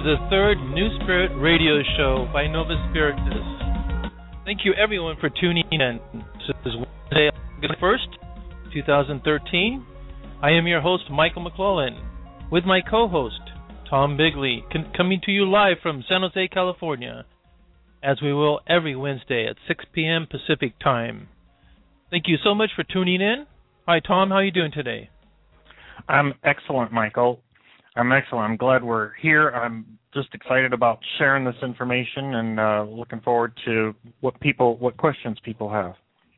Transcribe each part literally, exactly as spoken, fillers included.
the third New Spirit radio show by Nova Spiritus. Thank you everyone for tuning in. This is Wednesday, August first, twenty thirteen. I am your host, Michael McClellan, with my co-host, Tom Bigley, con- coming to you live from San Jose, California, as we will every Wednesday at six p.m. Pacific Time. Thank you so much for tuning in. Hi, Tom. How are you doing today? I'm excellent, Michael. I'm excellent. I'm glad we're here. I'm just excited about sharing this information and uh, looking forward to what people, what questions people have.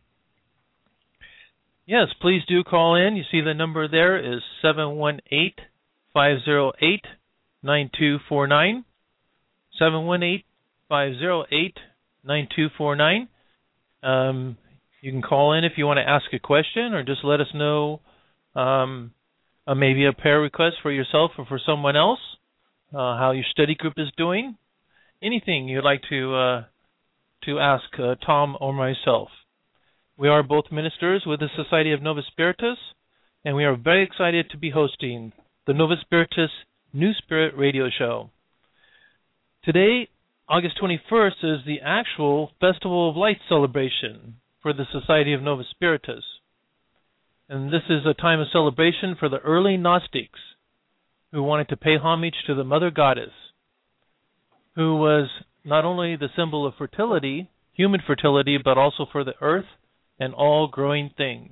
Yes, please do call in. You see the number there is seven one eight, five zero eight, nine two four nine. seven one eight, five zero eight, nine two four nine. Um, you can call in if you want to ask a question or just let us know um, uh, maybe a prayer request for yourself or for someone else, uh, how your study group is doing, anything you'd like to uh, to ask uh, Tom or myself. We are both ministers with the Society of Nova Spiritus, and we are very excited to be hosting the Nova Spiritus New Spirit radio show. Today, August twenty-first, is the actual Festival of Lights celebration for the Society of Nova Spiritus. And this is a time of celebration for the early Gnostics who wanted to pay homage to the Mother Goddess, who was not only the symbol of fertility, human fertility, but also for the earth and all growing things.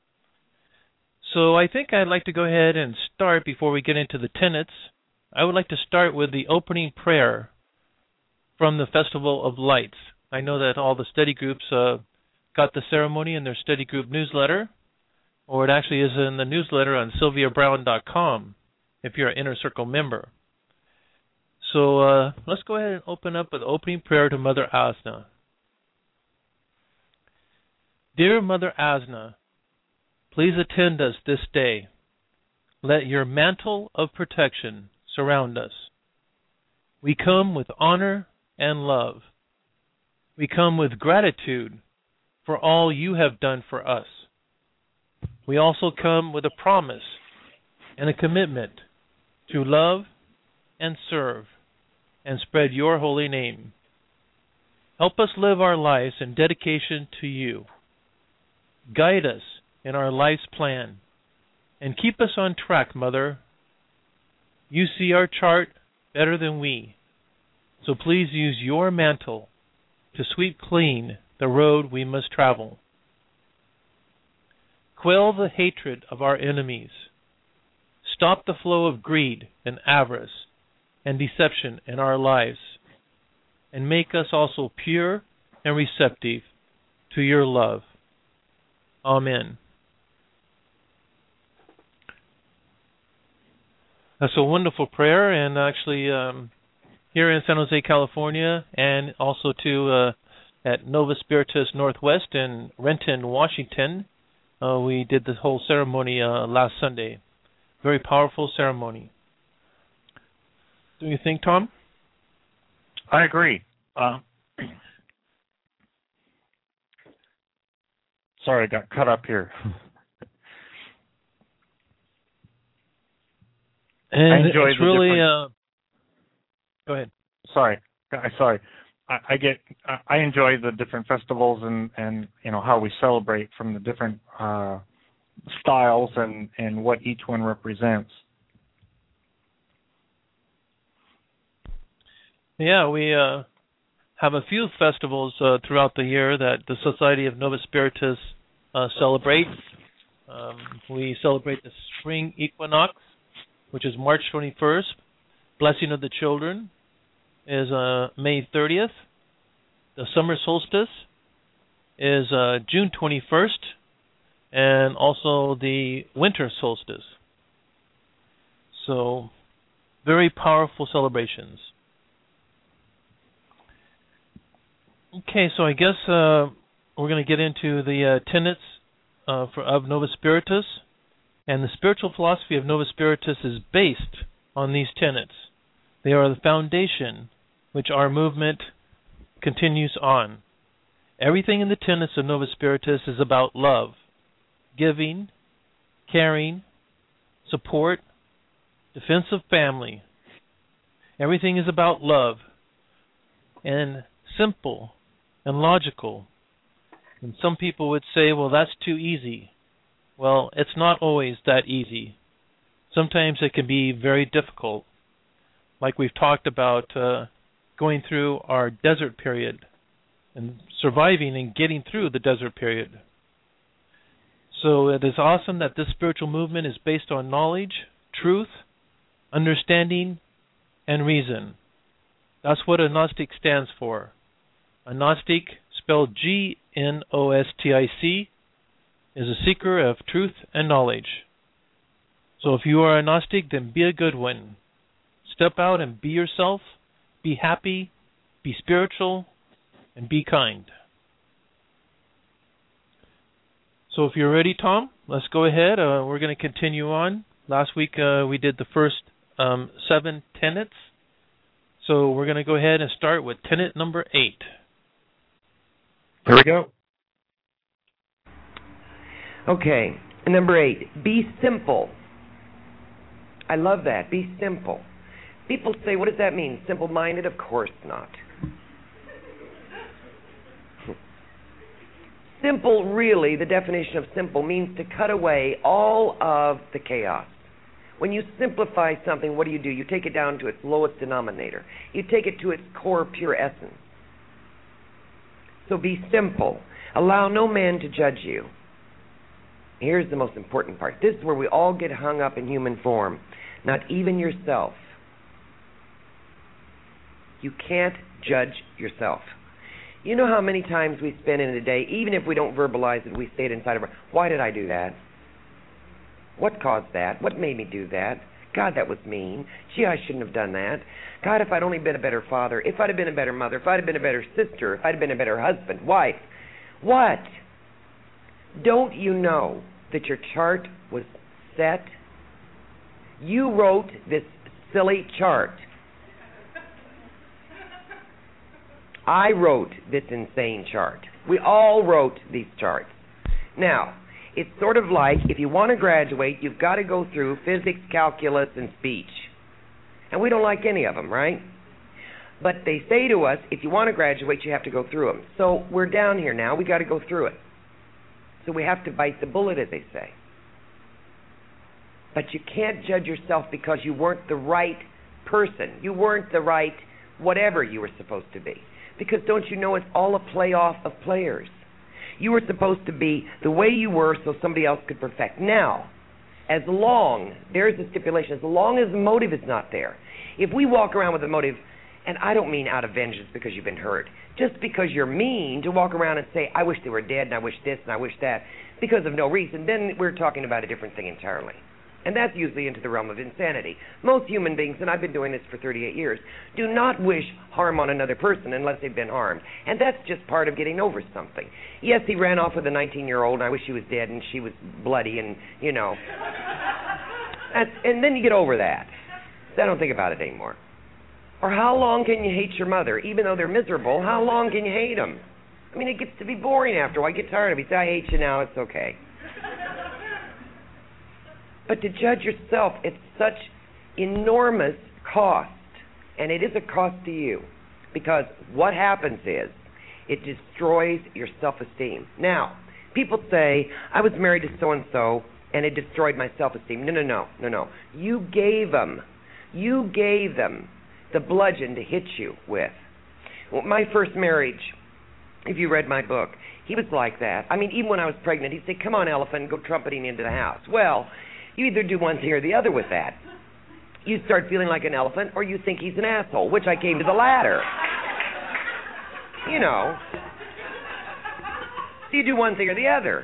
So I think I'd like to go ahead and start before we get into the tenets. I would like to start with the opening prayer from the Festival of Lights. I know that all the study groups uh, got the ceremony in their study group newsletter, or it actually is in the newsletter on sylvia brown dot com if you're an Inner Circle member. So uh, let's go ahead and open up with opening prayer to Mother Asna. Dear Mother Asna, please attend us this day. Let your mantle of protection surround us. We come with honor and love. We come with gratitude for all you have done for us. We also come with a promise and a commitment to love and serve and spread your holy name. Help us live our lives in dedication to you. Guide us in our life's plan and keep us on track, Mother. You see our chart better than we, so please use your mantle to sweep clean the road we must travel. Quell the hatred of our enemies. Stop the flow of greed and avarice and deception in our lives, and make us also pure and receptive to your love. Amen. That's a wonderful prayer, and actually um, here in San Jose, California, and also to uh, at Nova Spiritus Northwest in Renton, Washington, uh, we did the whole ceremony uh, last Sunday. Very powerful ceremony. Do you think, Tom? I agree. Uh, sorry, I got cut up here. And I enjoy it's the really. different... Uh, go ahead. Sorry, I sorry. I, I get. I enjoy the different festivals and, and you know how we celebrate from the different uh, styles and, and what each one represents. Yeah, we uh, have a few festivals uh, throughout the year that the Society of Nova Spiritus uh, celebrates. Um, we celebrate the spring equinox, which is March twenty-first. Blessing of the Children is uh, May thirtieth. The summer solstice is uh, June twenty-first, and also the winter solstice. So, very powerful celebrations. Okay, so I guess uh, we're going to get into the uh, tenets uh, for, of Nova Spiritus, and the spiritual philosophy of Nova Spiritus is based on these tenets. They are the foundation which our movement continues on. Everything in the tenets of Nova Spiritus is about love, giving, caring, support, defense of family, Everything is about love and simple and logical. And some people would say, well, that's too easy. Well, it's not always that easy. Sometimes it can be very difficult. Like we've talked about uh, going through our desert period and surviving and getting through the desert period. So it is awesome that this spiritual movement is based on knowledge, truth, understanding, and reason. That's what a Gnostic stands for. A Gnostic, spelled G N O S T I C, is a seeker of truth and knowledge. So if you are a Gnostic, then be a good one. Step out and be yourself, be happy, be spiritual, and be kind. So if you're ready, Tom, let's go ahead. Uh, we're going to continue on. Last week uh, we did the first um, seven tenets. So we're going to go ahead and start with tenet number eight. Here we go. Okay, number eight, be simple. I love that, be simple. People say, what does that mean? Simple-minded? Of course not. Simple, really, the definition of simple means to cut away all of the chaos. When you simplify something, what do you do? You take it down to its lowest denominator. You take it to its core, pure essence. So be simple. Allow no man to judge you. Here's the most important part. This is where we all get hung up in human form. Not even yourself. You can't judge yourself. You know how many times we spend in a day, even if we don't verbalize it, we say it inside of our, why did I do that? What caused that? What made me do that? God, that was mean. Gee, I shouldn't have done that. God, if I'd only been a better father, if I'd have been a better mother, if I'd have been a better sister, if I'd have been a better husband, wife. What? Don't you know that your chart was set? You wrote this silly chart. I wrote this insane chart. We all wrote these charts. Now, it's sort of like if you want to graduate, you've got to go through physics, calculus, and speech. And we don't like any of them, right? But they say to us, if you want to graduate, you have to go through them. So we're down here now. We've got to go through it. So we have to bite the bullet, as they say. But you can't judge yourself because you weren't the right person. You weren't the right whatever you were supposed to be. Because don't you know it's all a playoff of players. You were supposed to be the way you were so somebody else could perfect. Now, as long, there's a stipulation, as long as the motive is not there. If we walk around with a motive, and I don't mean out of vengeance because you've been hurt, just because you're mean to walk around and say, I wish they were dead and I wish this and I wish that, because of no reason, then we're talking about a different thing entirely. And that's usually into the realm of insanity. Most human beings, and I've been doing this for thirty-eight years, do not wish harm on another person unless they've been harmed. And that's just part of getting over something. Yes, he ran off with a nineteen-year-old, and I wish she was dead, and she was bloody, and, you know. That's, and then you get over that. So I don't think about it anymore. Or how long can you hate your mother? Even though they're miserable, how long can you hate them? I mean, it gets to be boring after a while. I get tired of it. You say, I hate you now, it's okay. But to judge yourself, it's such enormous cost. And it is a cost to you. Because what happens is, it destroys your self-esteem. Now, people say, I was married to so-and-so, and it destroyed my self-esteem. No, no, no, no, no. You gave them, you gave them the bludgeon to hit you with. Well, my first marriage, if you read my book, he was like that. I mean, even when I was pregnant, he'd say, come on, elephant, go trumpeting into the house. Well, you either do one thing or the other with that. You start feeling like an elephant, or you think he's an asshole, which I came to the latter. You know. So you do one thing or the other.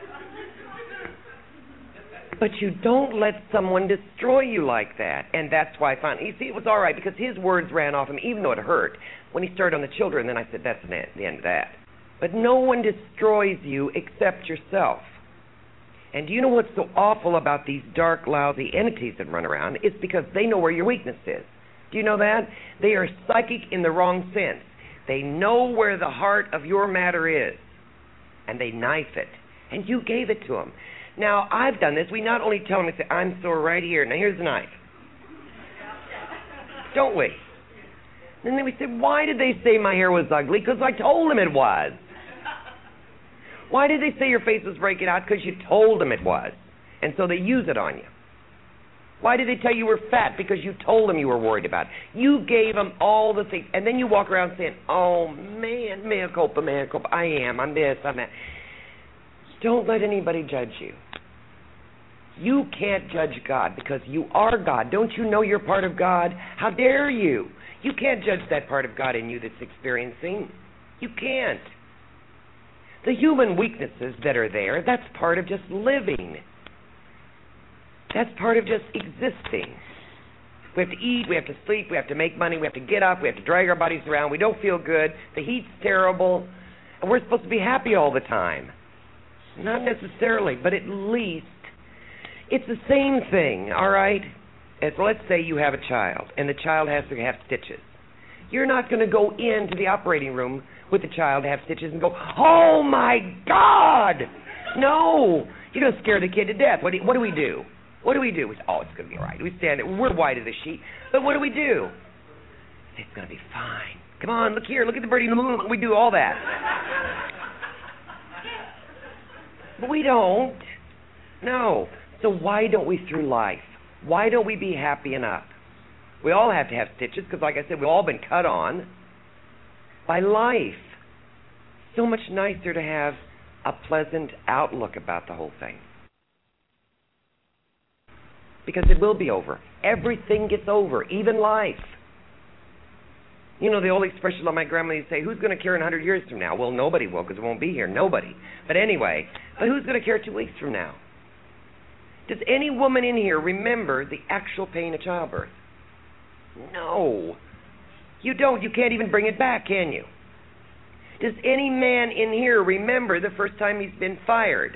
But you don't let someone destroy you like that. And that's why I found, you see, it was all right, because his words ran off him, even though it hurt. When he started on the children, then I said, that's the end of that. But no one destroys you except yourself. And do you know what's so awful about these dark, lousy entities that run around? It's because they know where your weakness is. Do you know that? They are psychic in the wrong sense. They know where the heart of your matter is. And they knife it. And you gave it to them. Now, I've done this. We not only tell them, we say, I'm sore right here. Now, here's the knife. don't we? And then we say, why did they say my hair was ugly? Because I told them it was. Why did they say your face was breaking out? Because you told them it was. And so they use it on you. Why did they tell you you were fat? Because you told them you were worried about it. You gave them all the things. And then you walk around saying, oh, man, mea culpa, mea culpa. I am, I'm this, I'm that. Don't let anybody judge you. You can't judge God because you are God. Don't you know you're part of God? How dare you? You can't judge that part of God in you that's experiencing. You can't. The human weaknesses that are there, that's part of just living. That's part of just existing. We have to eat, we have to sleep, we have to make money, we have to get up, we have to drag our bodies around, we don't feel good, the heat's terrible, and we're supposed to be happy all the time. Not necessarily, but at least it's the same thing, all right? As let's say you have a child, and the child has to have stitches. You're not going to go into the operating room with the child to have stitches and go, oh my God! No! You're going to scare the kid to death. What do, what do we do? What do we do? We say, oh, it's going to be all right. We stand there. We're white as a sheet. But what do we do? It's going to be fine. Come on, look here. Look at the birdie in the moon. We do all that. But we don't. No. So why don't we through life? Why don't we be happy enough? We all have to have stitches because, like I said, we've all been cut on by life. So much nicer to have a pleasant outlook about the whole thing. Because it will be over. Everything gets over, even life. You know, the old expression of my grandmother used to say, who's going to care in a hundred years from now? Well, nobody will because it won't be here. Nobody. But anyway, but who's going to care two weeks from now? Does any woman in here remember the actual pain of childbirth? No. You don't. You can't even bring it back, can you? Does any man in here remember the first time he's been fired?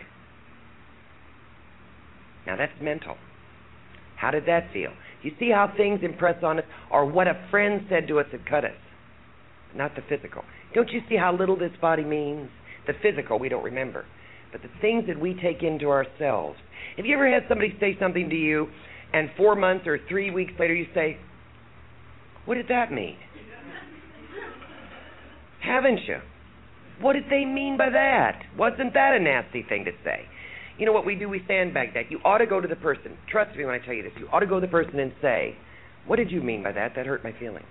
Now that's mental. How did that feel? You see how things impress on us, or what a friend said to us that cut us, not the physical. Don't you see how little this body means? The physical we don't remember, but the things that we take into ourselves. Have you ever had somebody say something to you, and four months or three weeks later you say, what did that mean? Haven't you? What did they mean by that? Wasn't that a nasty thing to say? You know what we do? We sandbag that. You ought to go to the person. Trust me when I tell you this. You ought to go to the person and say, what did you mean by that? That hurt my feelings.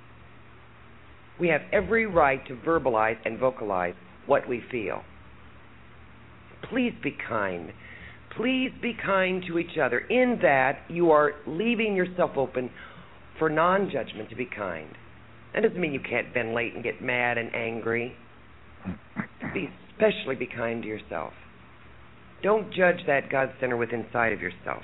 We have every right to verbalize and vocalize what we feel. Please be kind. Please be kind to each other. In that, you are leaving yourself open for non-judgment to be kind. That doesn't mean you can't ventilate and get mad and angry. Be, especially be kind to yourself. Don't judge that God center within inside of yourself.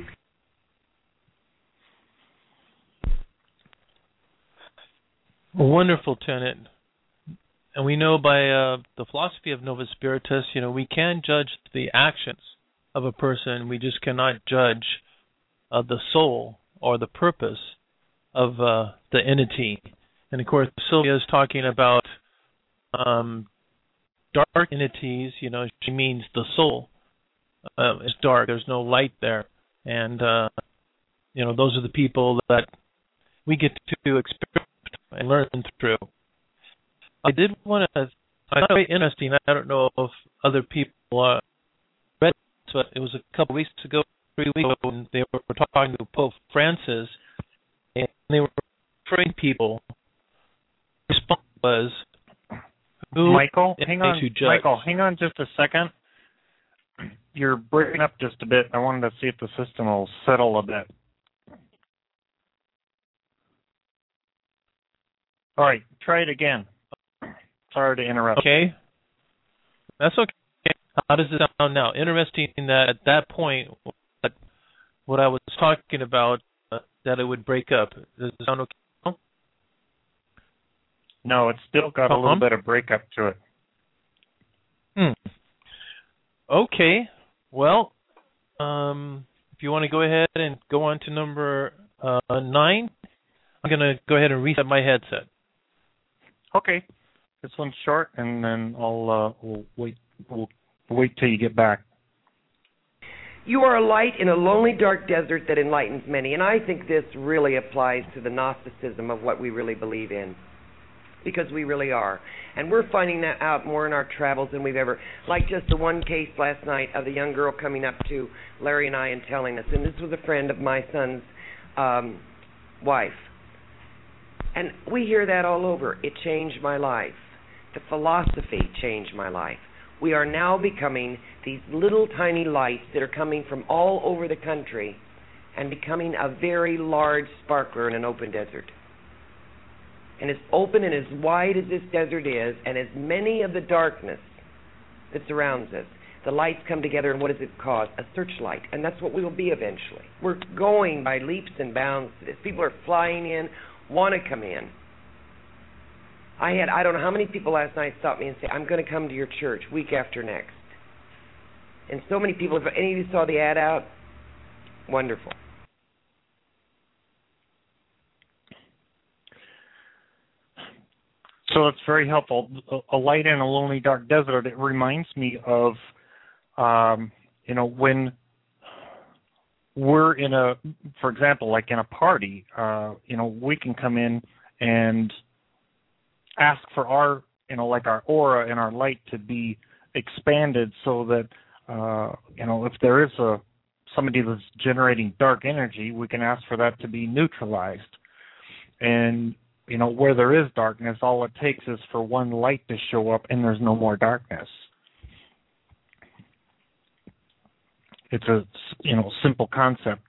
A wonderful tenet. And we know by uh, the philosophy of Novus Spiritus, you know, we can judge the actions of a person. We just cannot judge uh, the soul or the purpose of uh, the entity. And of course, Sylvia is talking about um, dark entities. You know, she means the soul uh, is dark. There's no light there, and uh, you know, those are the people that we get to experiment and learn through. I did want to. I thought it was interesting. I don't know if other people uh, read it, but it was a couple weeks ago, three weeks ago, when they were talking to Pope Francis, and they were referring people. The response was, who Michael, hang on. to judge? Michael, hang on just a second. You're breaking up just a bit. I wanted to see if the system will settle a bit. All right, try it again. Sorry to interrupt. Okay. That's okay. How does it sound now? Interesting that at that point, that what I was talking about, uh, that it would break up. Does it sound okay? No, it's still got a little bit of breakup to it. Hmm. Okay. Well, um, if you want to go ahead and go on to number uh, nine, I'm going to go ahead and reset my headset. Okay. This one's short, and then I'll uh, we'll wait. We'll wait till you get back. You are a light in a lonely, dark desert that enlightens many. And I think this really applies to the Gnosticism of what we really believe in, because we really are. And we're finding that out more in our travels than we've ever. Like just the one case last night of the young girl coming up to Larry and I and telling us, and this was a friend of my son's um, wife. And we hear that all over. It changed my life. The philosophy changed my life. We are now becoming these little tiny lights that are coming from all over the country and becoming a very large sparkler in an open desert. And as open and as wide as this desert is, and as many of the darkness that surrounds us, the lights come together, and what does it cause? A searchlight. And that's what we will be eventually. We're going by leaps and bounds to this. People are flying in, want to come in. I had, I don't know how many people last night stopped me and say, I'm going to come to your church week after next. And so many people, if any of you saw the ad out, wonderful. So it's very helpful. A light in a lonely, dark desert, it reminds me of, um, you know, when we're in a, for example, like in a party, uh, you know, we can come in and ask for our, you know, like our aura and our light to be expanded so that, uh, you know, if there is a somebody that's generating dark energy, we can ask for that to be neutralized. And, you know, where there is darkness, all it takes is for one light to show up and there's no more darkness. It's a, you know, simple concept.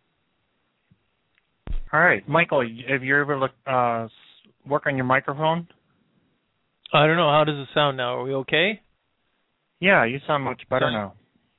All right, Michael, have you ever looked, uh, work on your microphone? I don't know. How does it sound now? Are we okay? Yeah, you sound much better now.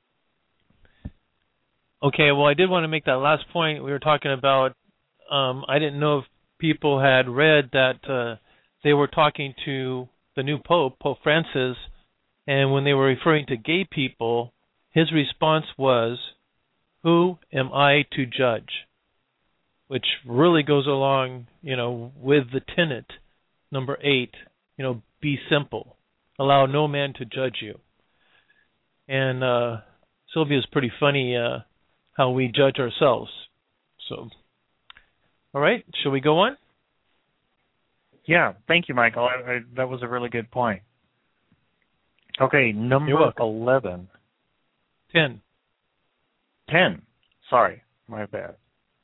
Okay, well, I did want to make that last point. We were talking about, um, I didn't know if people had read that uh, they were talking to the new Pope, Pope Francis, and when they were referring to gay people, his response was, "Who am I to judge?" Which really goes along, you know, with the tenet, number eight, you know, be simple. Allow no man to judge you. And uh, Sylvia's pretty funny uh, how we judge ourselves. So, all right, shall we go on? Yeah, thank you, Michael. I, I, that was a really good point. Okay, number eleven. Ten. Ten. Sorry, my bad.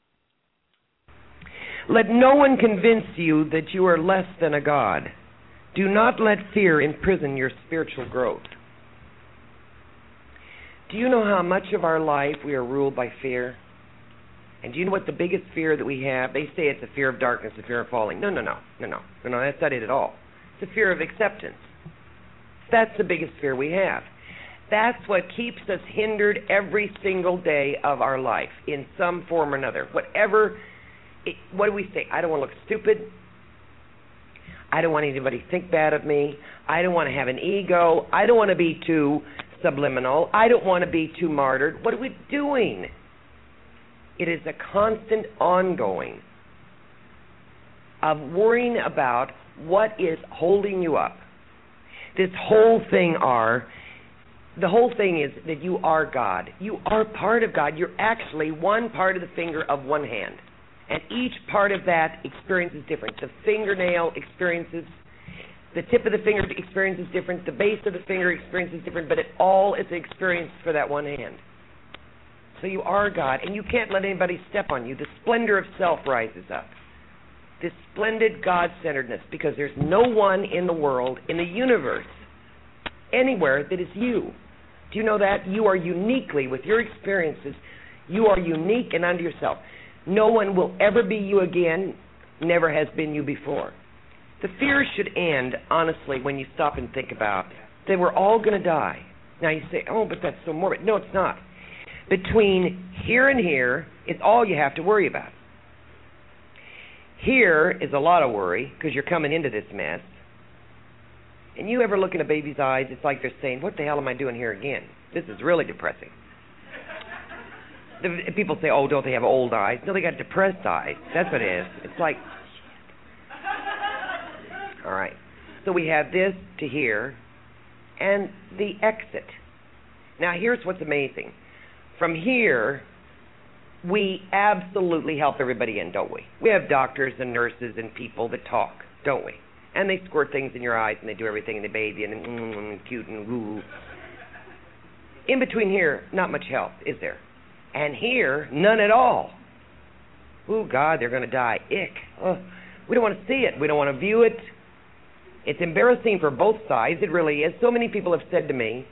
Let no one convince you that you are less than a god. Do not let fear imprison your spiritual growth. Do you know how much of our life we are ruled by fear? And do you know what the biggest fear that we have? They say it's a fear of darkness, a fear of falling. No, no, no, no, no, no, no, that's not it at all. It's a fear of acceptance. That's the biggest fear we have. That's what keeps us hindered every single day of our life in some form or another. Whatever, it, what do we say? I don't want to look stupid. I don't want anybody to think bad of me. I don't want to have an ego. I don't want to be too subliminal. I don't want to be too martyred. What are we doing? It is a constant ongoing of worrying about what is holding you up. This whole thing are, the whole thing is that you are God. You are part of God. You're actually one part of the finger of one hand. And each part of that experience is different. The fingernail experiences, the tip of the finger experience is different. The base of the finger experience is different. But it all is experienced for that one hand. So you are God, and you can't let anybody step on you. The splendor of self rises up. This splendid God-centeredness, because there's no one in the world, in the universe, anywhere that is you. Do you know that? You are uniquely, with your experiences, you are unique and unto yourself. No one will ever be you again, never has been you before. The fear should end, honestly, when you stop and think about that we're all going to die. Now you say, oh, but that's so morbid. No, it's not. Between here and here, it's all you have to worry about. Here is a lot of worry because you're coming into this mess. And you ever look in a baby's eyes, it's like they're saying, what the hell am I doing here again? This is really depressing. The, people say, oh, don't they have old eyes? No, they got depressed eyes. That's what it is. It's like, all right. So we have this to here and the exit. Now, here's what's amazing. from here, we absolutely help everybody in, don't we? We have doctors and nurses and people that talk, don't we? And they squirt things in your eyes and they do everything and they bathe you and, mm, and cute and woo. In between here, not much help, is there? And here, none at all. Oh, God, they're going to die. Ick. Oh, we don't want to see it. We don't want to view it. It's embarrassing for both sides. It really is. So many people have said to me,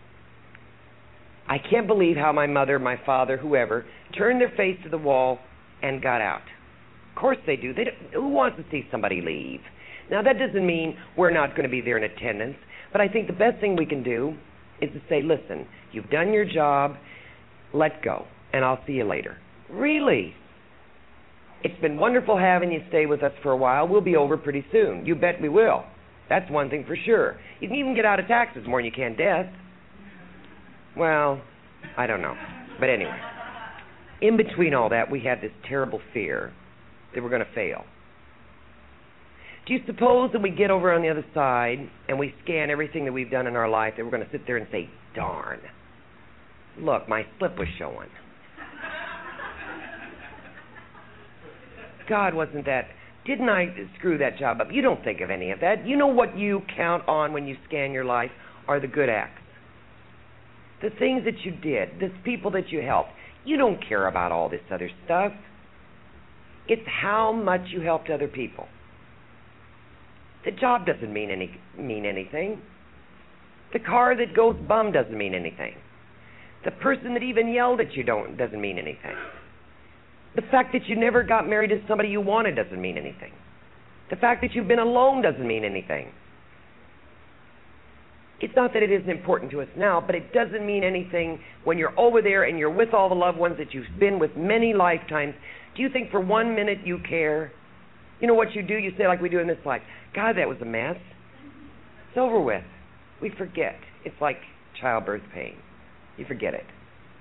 I can't believe how my mother, my father, whoever, turned their face to the wall and got out. Of course they do. They don't, who wants to see somebody leave? Now, that doesn't mean we're not going to be there in attendance, but I think the best thing we can do is to say, listen, you've done your job, let go, and I'll see you later. Really? It's been wonderful having you stay with us for a while. We'll be over pretty soon. You bet we will. That's one thing for sure. You can even get out of taxes more than you can death. Well, I don't know. But anyway, in between all that, we had this terrible fear that we're going to fail. Do you suppose that we get over on the other side and we scan everything that we've done in our life that we're going to sit there and say, darn, look, my slip was showing. God, wasn't that, didn't I screw that job up? You don't think of any of that. You know what you count on when you scan your life are the good acts. The things that you did, the people that you helped. You don't care about all this other stuff. It's how much you helped other people. The job doesn't mean any mean anything. The car that goes bum doesn't mean anything. The person that even yelled at you don't doesn't mean anything. The fact that you never got married to somebody you wanted doesn't mean anything. The fact that you've been alone doesn't mean anything. It's not that it isn't important to us now, but it doesn't mean anything when you're over there and you're with all the loved ones that you've been with many lifetimes. Do you think for one minute you care? You know what you do? You say like we do in this life, God, that was a mess. It's over with. We forget. It's like childbirth pain. You forget it.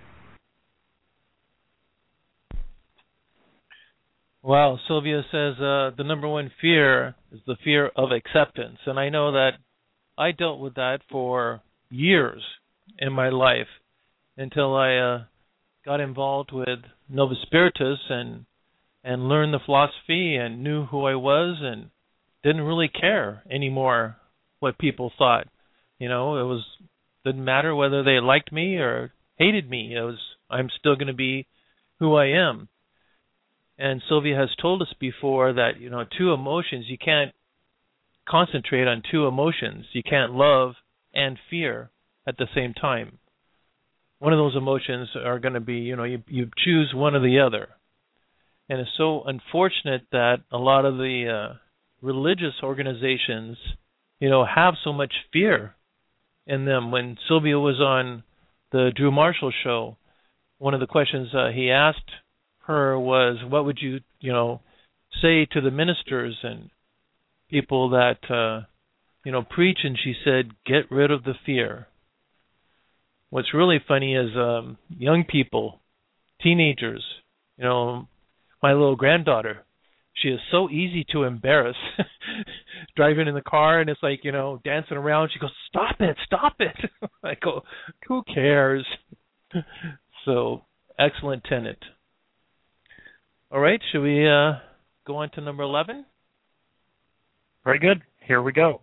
Wow, Sylvia says uh, the number one fear is the fear of acceptance. And I know that I dealt with that for years in my life until I uh, got involved with Novus Spiritus and and learned the philosophy and knew who I was and didn't really care anymore what people thought. You know, it was didn't matter whether they liked me or hated me. It was I'm still going to be who I am. And Sylvia has told us before that, you know, two emotions, you can't concentrate on two emotions. You can't love and fear at the same time. One of those emotions are going to be, you know, you, you choose one or the other. And it's so unfortunate that a lot of the uh, religious organizations, you know, have so much fear in them. When Sylvia was on the Drew Marshall show, one of the questions uh, he asked her was, what would you, you know, say to the ministers and people that, uh, you know, preach? And she said, get rid of the fear. What's really funny is um, young people, teenagers, you know, my little granddaughter, she is so easy to embarrass. Driving in the car and it's like, you know, dancing around. She goes, stop it, stop it. I go, who cares? So, excellent tenet. All right, should we uh, go on to number eleven? Very good. Here we go.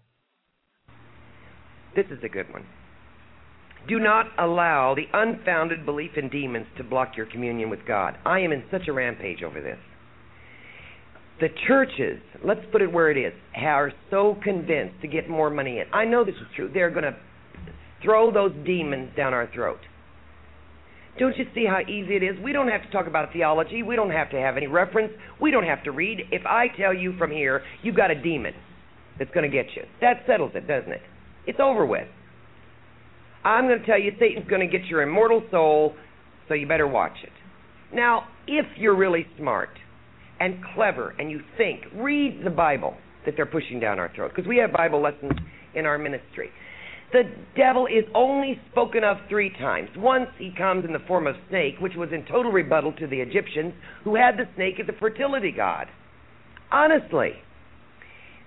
This is a good one. Do not allow the unfounded belief in demons to block your communion with God. I am in such a rampage over this. The churches, let's put it where it is, are so convinced to get more money in. I know this is true. They're going to throw those demons down our throat. Don't you see how easy it is? We don't have to talk about theology. We don't have to have any reference. We don't have to read. If I tell you from here, you've got a demon that's going to get you, that settles it, doesn't it? It's over with. I'm going to tell you Satan's going to get your immortal soul, so you better watch it. Now, if you're really smart and clever and you think, read the Bible that they're pushing down our throat, because we have Bible lessons in our ministry. The devil is only spoken of three times. Once he comes in the form of snake, which was in total rebuttal to the Egyptians, who had the snake as a fertility god. Honestly,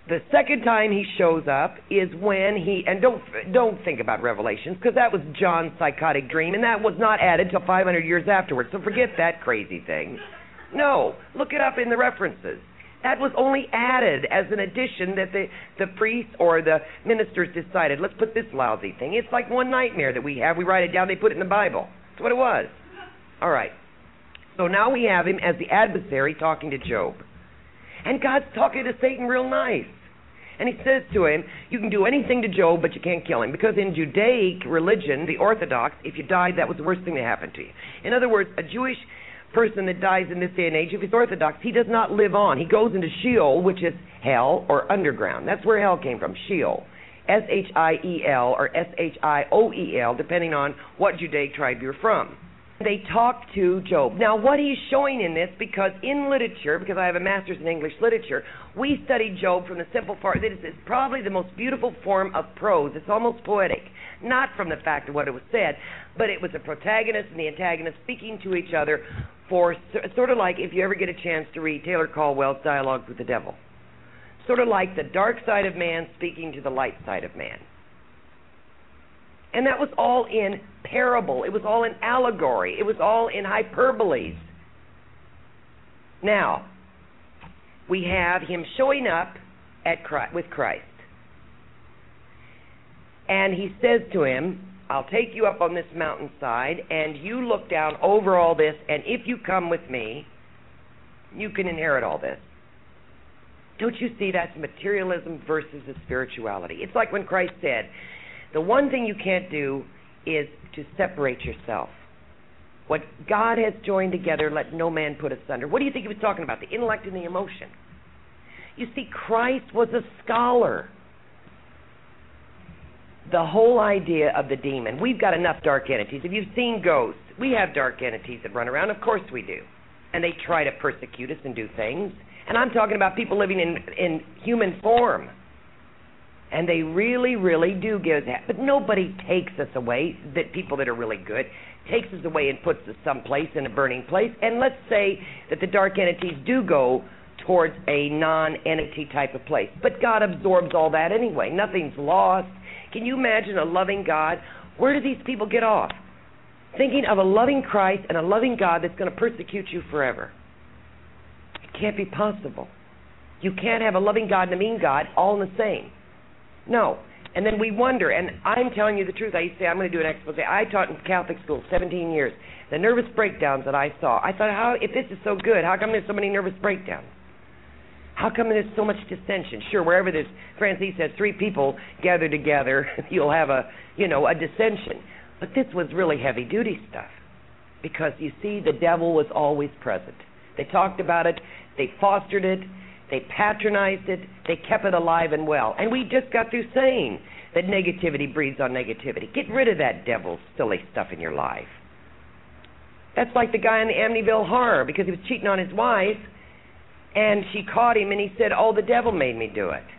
The second time he shows up is when he, and don't don't think about Revelations, because that was John's psychotic dream, and that was not added till five hundred years afterwards, so forget that crazy thing. No, look it up in the references. That was only added as an addition that the, the priests or the ministers decided, let's put this lousy thing. It's like one nightmare that we have. We write it down, they put it in the Bible. That's what it was. All right. So now we have him as the adversary talking to Job. And God's talking to Satan real nice. And he says to him, you can do anything to Job, but you can't kill him. Because in Judaic religion, the Orthodox, if you died, that was the worst thing that happened to you. In other words, a Jewish person that dies in this day and age, if he's Orthodox, he does not live on. He goes into Sheol, which is hell or underground. That's where hell came from, Sheol. S H I E L or S H I O E L, depending on what Judaic tribe you're from. They talk to Job. Now, what he's showing in this, because in literature, because I have a master's in English literature, we study Job from the simple part that it's probably the most beautiful form of prose. It's almost poetic. Not from the fact of what it was said, but it was a protagonist and the antagonist speaking to each other for sort of like if you ever get a chance to read Taylor Caldwell's Dialogues with the Devil. Sort of like the dark side of man speaking to the light side of man. And that was all in parable. It was all in allegory. It was all in hyperboles. Now, we have him showing up at Christ, with Christ. And he says to him, I'll take you up on this mountainside, and you look down over all this, and if you come with me, you can inherit all this. Don't you see that's materialism versus the spirituality? It's like when Christ said, the one thing you can't do is to separate yourself. What God has joined together, let no man put asunder. What do you think he was talking about? The intellect and the emotion. You see, Christ was a scholar. The whole idea of the demon. We've got enough dark entities. If you've seen ghosts, we have dark entities that run around. Of course we do. And they try to persecute us and do things. And I'm talking about people living in, in human form. And they really, really do give us that. But nobody takes us away, that people that are really good, takes us away and puts us someplace in a burning place. And let's say that the dark entities do go towards a non-entity type of place. But God absorbs all that anyway. Nothing's lost. Can you imagine a loving God? Where do these people get off? Thinking of a loving Christ and a loving God that's going to persecute you forever. It can't be possible. You can't have a loving God and a mean God all in the same. No. And then we wonder, and I'm telling you the truth. I used to say, I'm going to do an expose. I taught in Catholic school seventeen years. The nervous breakdowns that I saw, I thought, how if this is so good, how come there's so many nervous breakdowns? How come there's so much dissension? Sure, wherever there's, Francis said, three people gather together, you'll have a, you know, a dissension. But this was really heavy-duty stuff. Because, you see, the devil was always present. They talked about it. They fostered it. They patronized it. They kept it alive and well. And we just got through saying that negativity breeds on negativity. Get rid of that devil's silly stuff in your life. That's like the guy in the Amityville Horror, because he was cheating on his wife, and she caught him, and he said, oh, the devil made me do it.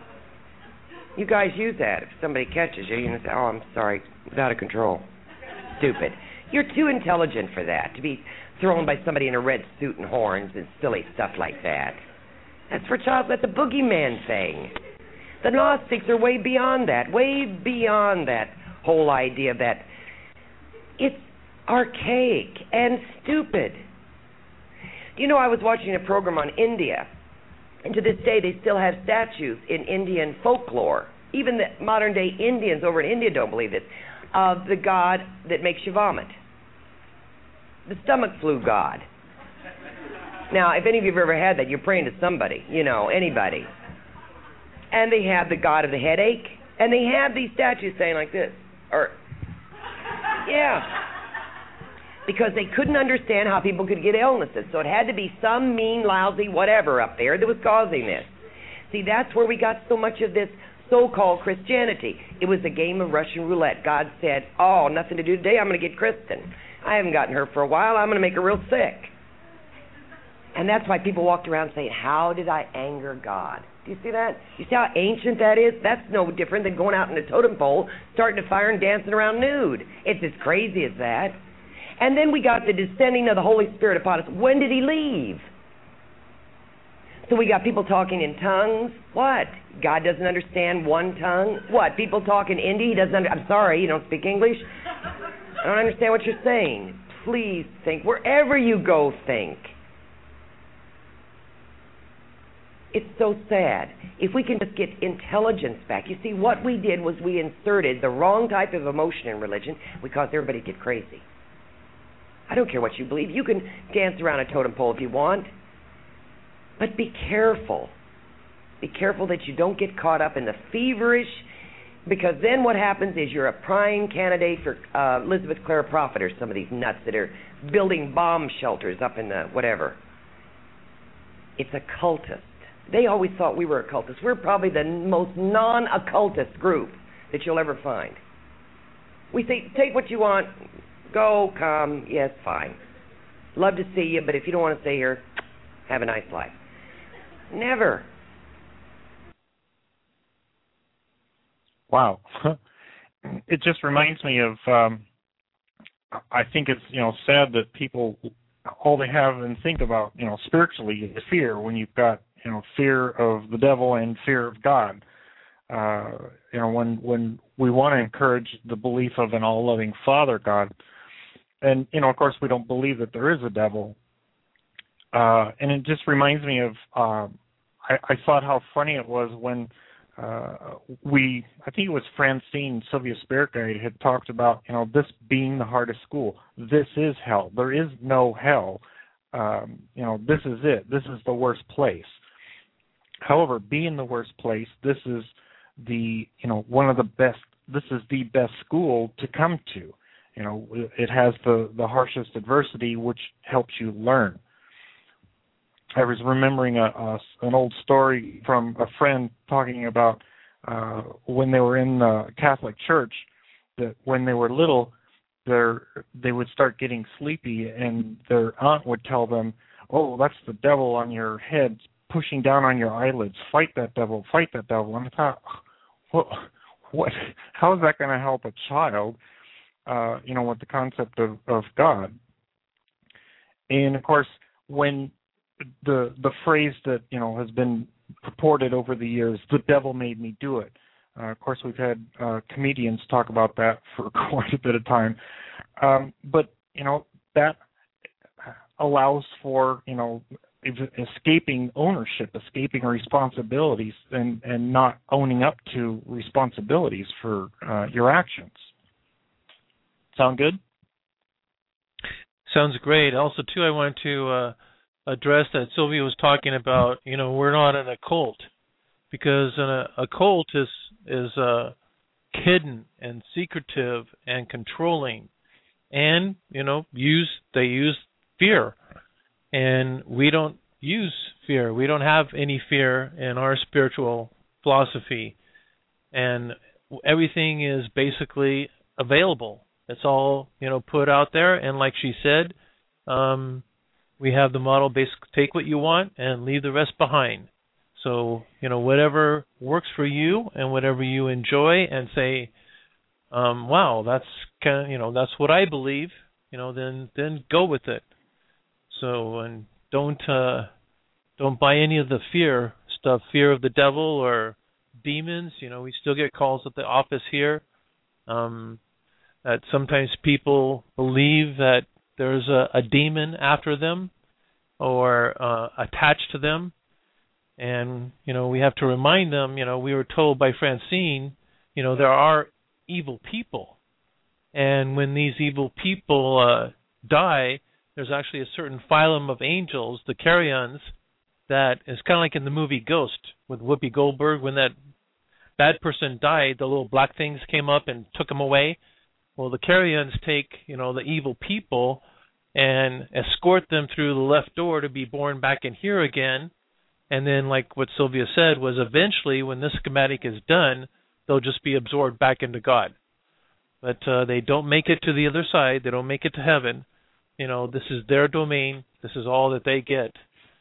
You guys use that. If somebody catches you, you say, oh, I'm sorry, it's out of control. Stupid. You're too intelligent for that, to be thrown by somebody in a red suit and horns and silly stuff like that. That's for child, that's a boogeyman thing. The Gnostics are way beyond that, way beyond that whole idea of that. It's archaic and stupid. You know, I was watching a program on India, and to this day they still have statues in Indian folklore. Even the modern-day Indians over in India don't believe this, of the god that makes you vomit. The stomach flu god. Now, if any of you have ever had that, you're praying to somebody, you know, anybody. And they have the god of the headache, and they have these statues saying like this, or, yeah. Because they couldn't understand how people could get illnesses. So it had to be some mean, lousy whatever up there that was causing this. See, that's where we got so much of this so-called Christianity. It was a game of Russian roulette. God said, oh, nothing to do today, I'm going to get Kristen. I haven't gotten her for a while, I'm going to make her real sick. And that's why people walked around saying, how did I anger God? Do you see that? You see how ancient that is? That's no different than going out in the totem pole, starting a fire and dancing around nude. It's as crazy as that. And then we got the descending of the Holy Spirit upon us. When did he leave? So we got people talking in tongues. What? God doesn't understand one tongue? What? People talk in Hindi? He doesn't under- I'm sorry, you don't speak English? I don't understand what you're saying. Please think. Wherever you go, think. It's so sad. If we can just get intelligence back. You see, what we did was we inserted the wrong type of emotion in religion. We caused everybody to get crazy. I don't care what you believe. You can dance around a totem pole if you want. But be careful. Be careful that you don't get caught up in the feverish, because then what happens is you're a prime candidate for uh, Elizabeth Clare Prophet or some of these nuts that are building bomb shelters up in the whatever. It's a cultist. They always thought we were occultists. We're probably the most non-occultist group that you'll ever find. We say, take what you want, go, come, yes, fine. Love to see you, but if you don't want to stay here, have a nice life. Never. Wow. It just reminds me of, um, I think it's, you know, sad that people, all they have and think about, you know, spiritually is fear, when you've got, you know, fear of the devil and fear of God. Uh, you know, when when we want to encourage the belief of an all-loving Father God, and, you know, of course, we don't believe that there is a devil. Uh, and it just reminds me of, uh, I, I thought how funny it was when uh, we, I think it was Francine, Sylvia Spirit Guide, had talked about, you know, this being the hardest school. This is hell. There is no hell. Um, you know, this is it. This is the worst place. However, being the worst place, this is the, you know, one of the best, this is the best school to come to. You know, it has the, the harshest adversity, which helps you learn. I was remembering a, a, an old story from a friend talking about uh, when they were in the Catholic Church, that when they were little, they would start getting sleepy, and their aunt would tell them, oh, that's the devil on your head pushing down on your eyelids. Fight that devil, fight that devil. And I thought, what, what, how is that going to help a child, uh, you know, with the concept of, of God? And, of course, when the the phrase that, you know, has been purported over the years, the devil made me do it. Uh, of course, we've had uh, comedians talk about that for quite a bit of time. Um, but, you know, that allows for, you know, escaping ownership, escaping responsibilities, and, and not owning up to responsibilities for uh, your actions. Sound good? Sounds great. Also, too, I wanted to uh, address that Sylvia was talking about, you know, we're not an occult, because an occult is is uh, hidden and secretive and controlling, and, you know, use they use fear. And we don't use fear. We don't have any fear in our spiritual philosophy. And everything is basically available. It's all, you know, put out there. And like she said, um, we have the model, basically take what you want and leave the rest behind. So, you know, whatever works for you and whatever you enjoy, and say, um, wow, that's kind of, you know, that's what I believe, you know, then then go with it. So, and don't uh, don't buy any of the fear stuff, fear of the devil or demons. You know, we still get calls at the office here um, that sometimes people believe that there's a, a demon after them or uh, attached to them. And, you know, we have to remind them, you know, we were told by Francine, you know, there are evil people. And when these evil people uh, die, there's actually a certain phylum of angels, the Carrions, that is kind of like in the movie Ghost with Whoopi Goldberg. When that bad person died, the little black things came up and took him away. Well, the Carrions take, you know, the evil people and escort them through the left door to be born back in here again. And then, like what Sylvia said, was eventually when this schematic is done, they'll just be absorbed back into God. But uh, they don't make it to the other side. They don't make it to heaven. You know, this is their domain. This is all that they get.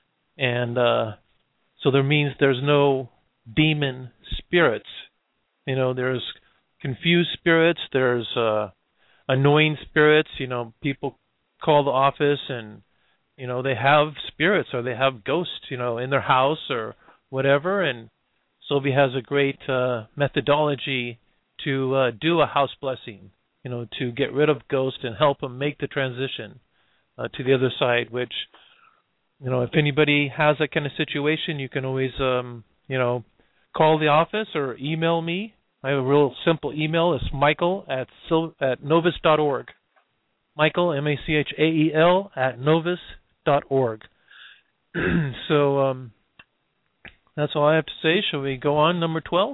And uh, so there means there's no demon spirits. You know, there's confused spirits. There's uh, annoying spirits. You know, people call the office and you know, they have spirits or they have ghosts, you know, in their house or whatever. And Sylvia has a great uh, methodology to uh, do a house blessing, you know, to get rid of ghosts and help them make the transition uh, to the other side, which, you know, if anybody has that kind of situation, you can always, um, you know, call the office or email me. I have a real simple email. It's Michael at sil- at novus dot org. Michael, M A C H A E L, at novus dot org. So um, that's all I have to say. Shall we go on, number twelve?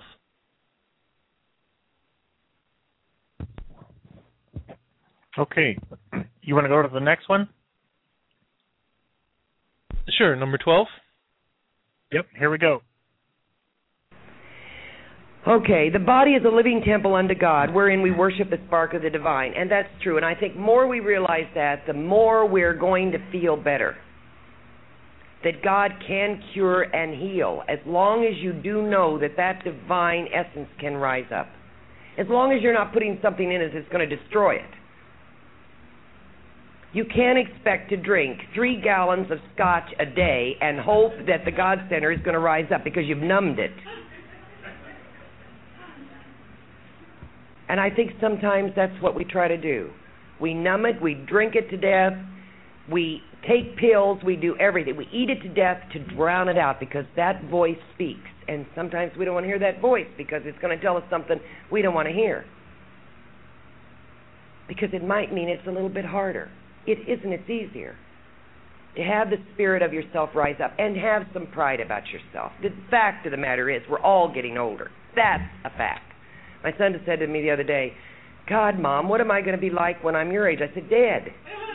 Okay. You want to go to the next one? Sure, number twelve. Yep, here we go. Okay, the body is a living temple unto God, wherein we worship the spark of the divine. And that's true. And I think more we realize that, the more we're going to feel better. That God can cure and heal, as long as you do know that that divine essence can rise up. As long as you're not putting something in it that's going to destroy it. You can't expect to drink three gallons of scotch a day and hope that the God Center is going to rise up because you've numbed it. And I think sometimes that's what we try to do. We numb it, we drink it to death, we take pills, we do everything. We eat it to death to drown it out because that voice speaks. And sometimes we don't want to hear that voice because it's going to tell us something we don't want to hear. Because it might mean it's a little bit harder. It isn't, it's easier. To have the spirit of yourself rise up and have some pride about yourself. The fact of the matter is we're all getting older. That's a fact. My son said to me the other day, God, Mom, what am I going to be like when I'm your age? I said, dead.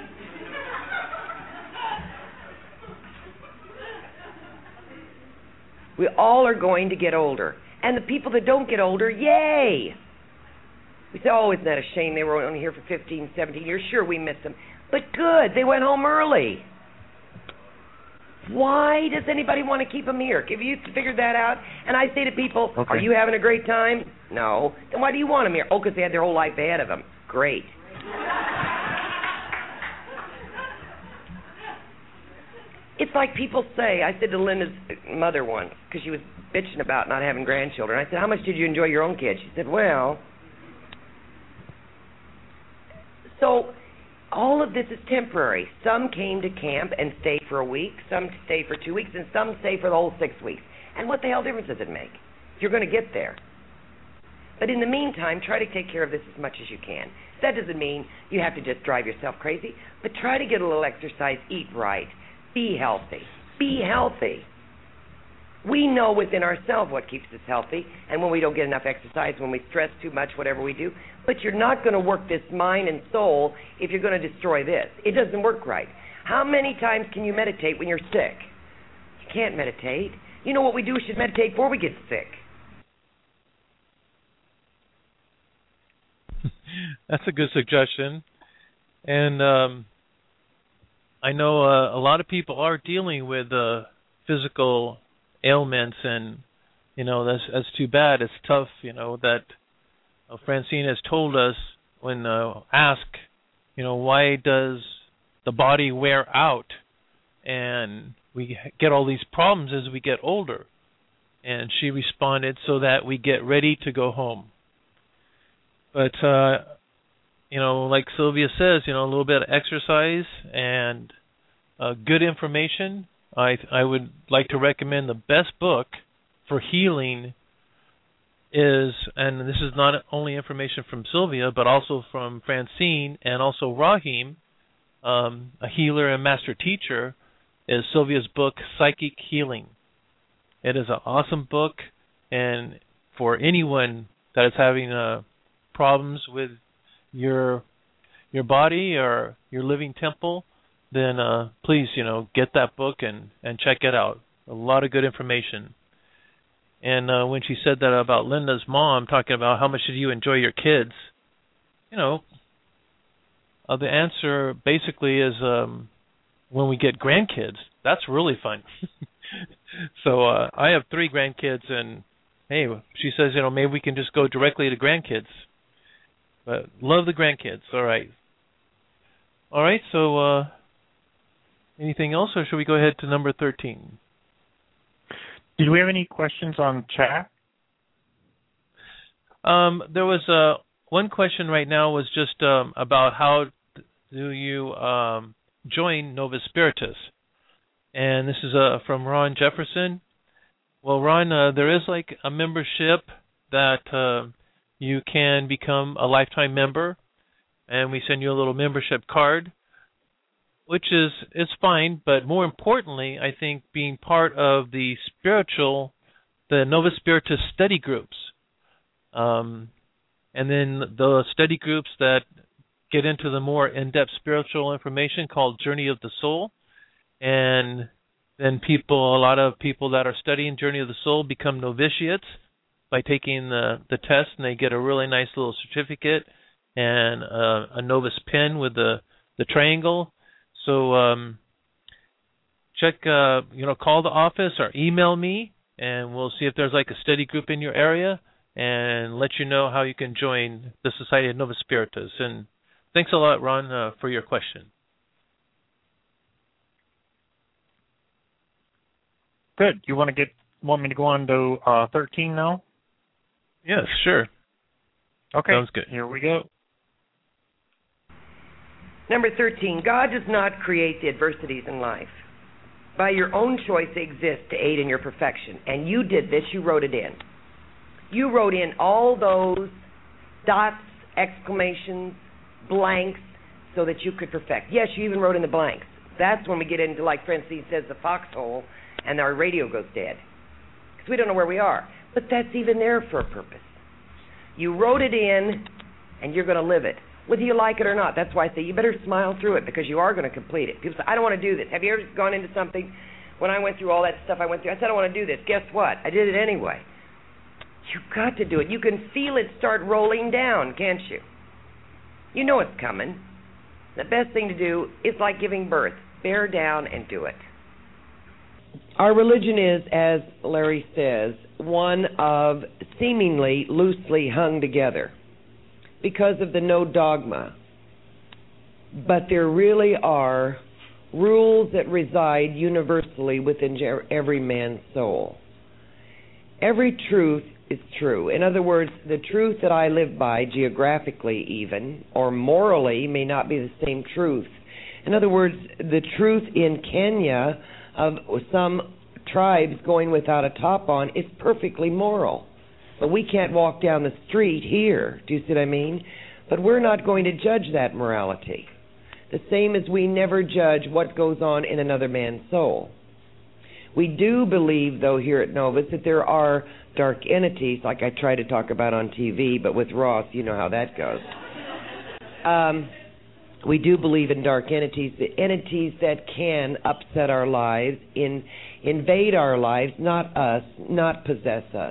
We all are going to get older. And the people that don't get older, yay! We say, oh, isn't that a shame they were only here for fifteen, seventeen years? Sure, we missed them. But good, they went home early. Why does anybody want to keep them here? Have you figured that out? And I say to people, okay. Are you having a great time? No. Then why do you want them here? Oh, because they had their whole life ahead of them. Great. It's like people say, I said to Linda's mother once, because she was bitching about not having grandchildren. I said, how much did you enjoy your own kids? She said, well. So all of this is temporary. Some came to camp and stayed for a week, some stayed for two weeks, and some stay for the whole six weeks. And what the hell difference does it make? You're going to get there. But in the meantime, try to take care of this as much as you can. That doesn't mean you have to just drive yourself crazy, but try to get a little exercise, eat right, be healthy. Be healthy. We know within ourselves what keeps us healthy, and when we don't get enough exercise, when we stress too much, whatever we do. But you're not going to work this mind and soul if you're going to destroy this. It doesn't work right. How many times can you meditate when you're sick? You can't meditate. You know what we do? We should meditate before we get sick. That's a good suggestion. And um, I know uh, a lot of people are dealing with uh, physical ailments, and you know that's that's too bad. It's tough, you know, that uh, Francine has told us when uh, asked, you know, why does the body wear out, and we get all these problems as we get older, and she responded, so that we get ready to go home. But uh, you know, like Sylvia says, you know, a little bit of exercise and uh, good information. I I would like to recommend the best book for healing is, and this is not only information from Sylvia, but also from Francine and also Rahim, um, a healer and master teacher, is Sylvia's book, Psychic Healing. It is an awesome book, and for anyone that is having uh, problems with your your body or your living temple, then uh, please, you know, get that book and, and check it out. A lot of good information. And uh, when she said that about Linda's mom, talking about how much did you enjoy your kids, you know, uh, the answer basically is um, when we get grandkids. That's really fun. So uh, I have three grandkids, and hey, she says, you know, maybe we can just go directly to grandkids. But love the grandkids. All right. All right, so... Uh, Anything else, or should we go ahead to number thirteen? Did we have any questions on chat? Um, there was uh, one question right now was just um, about how do you um, join Novus Spiritus, and this is uh, from Ron Jefferson. Well, Ron, uh, there is like a membership that uh, you can become a lifetime member, and we send you a little membership card, which is is fine. But more importantly, I think being part of the spiritual, the Novus Spiritus study groups. Um, and then the study groups that get into the more in-depth spiritual information called Journey of the Soul. And then people, a lot of people that are studying Journey of the Soul become novitiates by taking the, the test, and they get a really nice little certificate and uh, a Novus pin with the, the triangle. So um, check, uh, you know, call the office or email me, and we'll see if there's like a study group in your area, and let you know how you can join the Society of Novus Spiritus. And thanks a lot, Ron, uh, for your question. Good. You want to get want me to go on to uh, thirteen now? Yes, sure. Okay. Sounds good. Here we go. Number thirteen, God does not create the adversities in life. By your own choice, they exist to aid in your perfection. And you did this. You wrote it in. You wrote in all those dots, exclamations, blanks, so that you could perfect. Yes, you even wrote in the blanks. That's when we get into, like Francine says, the foxhole, and our radio goes dead. Because we don't know where we are. But that's even there for a purpose. You wrote it in, and you're going to live it, whether you like it or not. That's why I say you better smile through it, because you are going to complete it. People say, I don't want to do this. Have you ever gone into something? When I went through all that stuff I went through, I said, I don't want to do this. Guess what? I did it anyway. You've got to do it. You can feel it start rolling down, can't you? You know it's coming. The best thing to do is like giving birth. Bear down and do it. Our religion is, as Larry says, one of seemingly loosely hung together because of the no dogma. But there really are rules that reside universally within every man's soul. Every truth is true. In other words, the truth that I live by, geographically even, or morally, may not be the same truth. In other words, the truth in Kenya of some tribes going without a top on is perfectly moral. But we can't walk down the street here. Do you see what I mean? But we're not going to judge that morality. The same as we never judge what goes on in another man's soul. We do believe, though, here at Novus, that there are dark entities, like I try to talk about on T V, but with Ross, you know how that goes. Um, we do believe in dark entities, the entities that can upset our lives, in, invade our lives, not us, not possess us.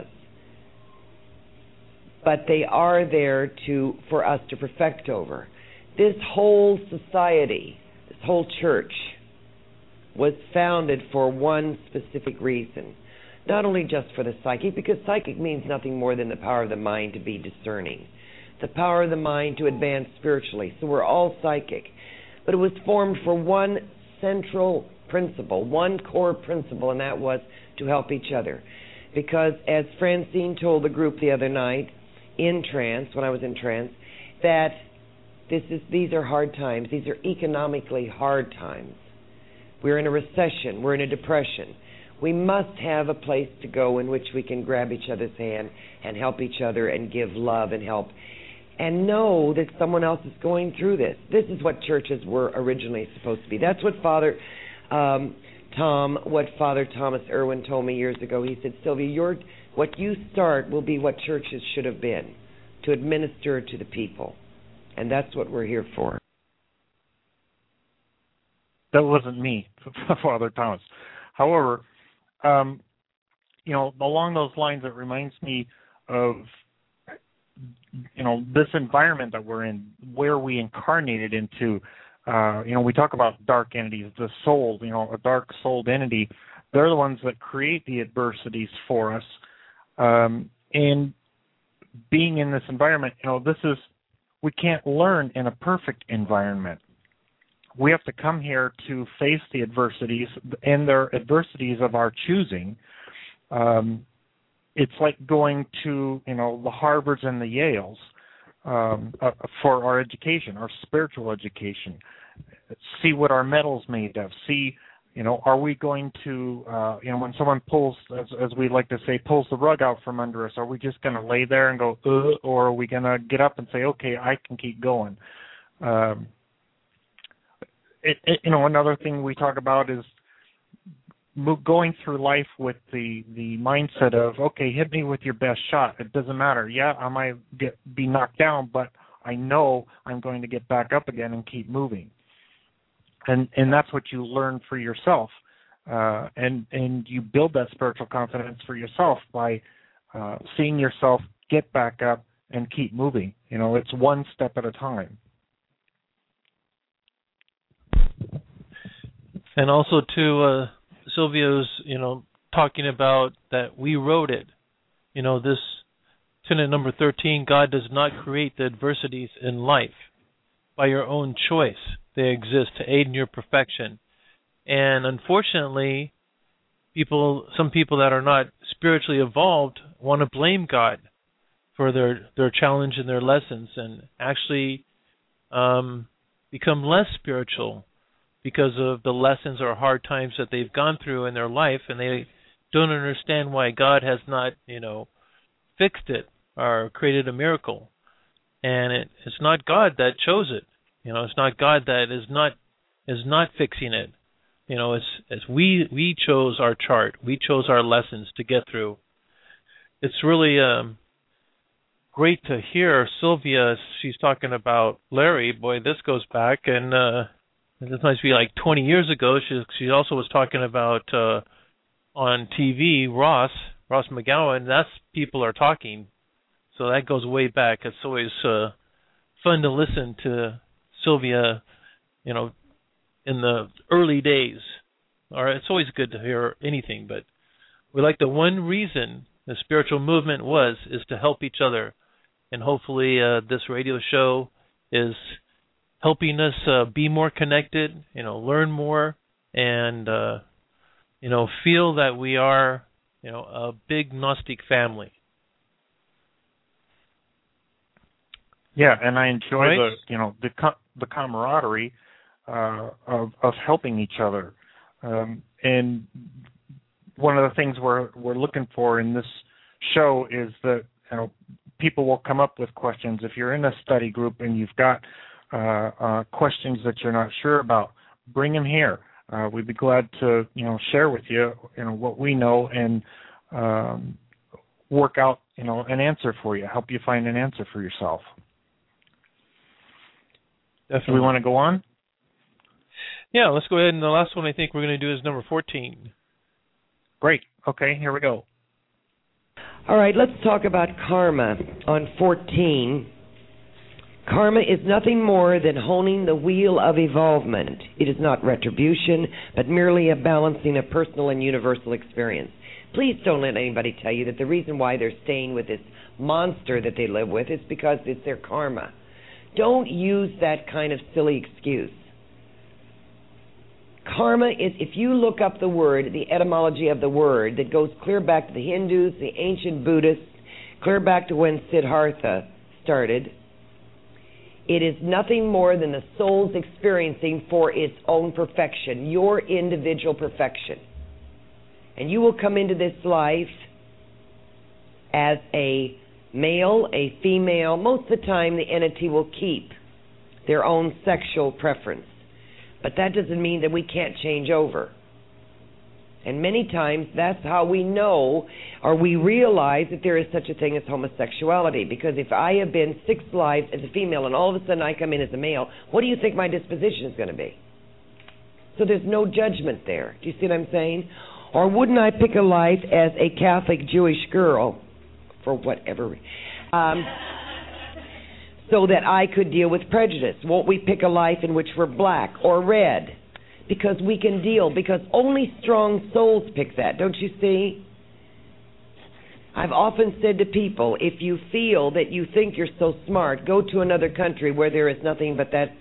But they are there to for us to perfect over. This whole society, this whole church, was founded for one specific reason. Not only just for the psychic, because psychic means nothing more than the power of the mind to be discerning. The power of the mind to advance spiritually. So we're all psychic. But it was formed for one central principle, one core principle, and that was to help each other. Because as Francine told the group the other night, in trance, when I was in trance, that this is these are hard times. These are economically hard times. We're in a recession. We're in a depression. We must have a place to go in which we can grab each other's hand and help each other and give love and help and know that someone else is going through this. This is what churches were originally supposed to be. That's what Father um, Tom, what Father Thomas Irwin told me years ago. He said, Sylvia, your, what you start will be what churches should have been, to administer to the people. And that's what we're here for. That wasn't me, Father Thomas. However, um, you know, along those lines, it reminds me of, you know, this environment that we're in, where we incarnated into. Uh, you know, we talk about dark entities, the soul, you know, a dark-souled entity. They're the ones that create the adversities for us. Um, and being in this environment, you know, this is, we can't learn in a perfect environment. we have to come here to face the adversities, and they're adversities of our choosing. Um, it's like going to, you know, the Harvards and the Yales um, uh, for our education, our spiritual education. See what our metal's made of. See, you know, are we going to, uh, you know, when someone pulls, as, as we like to say, pulls the rug out from under us, are we just going to lay there and go, uh, or are we going to get up and say, okay, I can keep going? Um, it, it, you know, another thing we talk about is going through life with the, the mindset of, okay, hit me with your best shot. It doesn't matter. Yeah, I might get be knocked down, but I know I'm going to get back up again and keep moving. And and that's what you learn for yourself, uh, and and you build that spiritual confidence for yourself by uh, seeing yourself get back up and keep moving. You know, it's one step at a time. And also, to uh, Sylvia's, you know, talking about that we wrote it. You know, this tenet number thirteen: God does not create the adversities in life by your own choice. They exist to aid in your perfection. And unfortunately, people, some people that are not spiritually evolved want to blame God for their, their challenge and their lessons, and actually um, become less spiritual because of the lessons or hard times that they've gone through in their life, and they don't understand why God has not, you know, fixed it or created a miracle. And it, it's not God that chose it. You know, it's not God that is not is not fixing it. You know, it's it's we we chose our chart. We chose our lessons to get through. It's really um, great to hear Sylvia. She's talking about Larry. Boy, this goes back, and uh, this must be like twenty years ago. She she also was talking about uh, on T V Ross Ross McGowan. That's People Are Talking. So that goes way back. It's always uh, fun to listen to Sylvia, you know, in the early days. Or it's always good to hear anything, but we like the one reason the spiritual movement was is to help each other, and hopefully uh, this radio show is helping us uh, be more connected, you know, learn more, and uh, you know, feel that we are, you know, a big Gnostic family. Yeah, and I enjoy right? the, you know, the the camaraderie uh, of of helping each other. Um, and one of the things we're we're looking for in this show is that, you know, people will come up with questions. If you're in a study group and you've got uh, uh, questions that you're not sure about, bring them here. Uh, we'd be glad to, you know, share with you, you know, what we know and um, work out, you know, an answer for you, help you find an answer for yourself. Definitely. Do we want to go on? Yeah, let's go ahead. And the last one I think we're going to do is number fourteen. Great. Okay, here we go. All right, let's talk about karma on fourteen. Karma is nothing more than honing the wheel of evolvement. It is not retribution, but merely a balancing of personal and universal experience. Please don't let anybody tell you that the reason why they're staying with this monster that they live with is because it's their karma. Don't use that kind of silly excuse. Karma is, if you look up the word, the etymology of the word, that goes clear back to the Hindus, the ancient Buddhists, clear back to when Siddhartha started, it is nothing more than the soul's experiencing for its own perfection, your individual perfection. And you will come into this life as a male, a female. Most of the time the entity will keep their own sexual preference. But that doesn't mean that we can't change over. And many times that's how we know or we realize that there is such a thing as homosexuality. Because if I have been six lives as a female and all of a sudden I come in as a male, what do you think my disposition is going to be? So there's no judgment there. Do you see what I'm saying? Or wouldn't I pick a life as a Catholic Jewish girl, for whatever reason, um, so that I could deal with prejudice? Won't we pick a life in which we're black or red? Because we can deal, because only strong souls pick that, don't you see? I've often said to people, if you feel that you think you're so smart, go to another country where there is nothing but that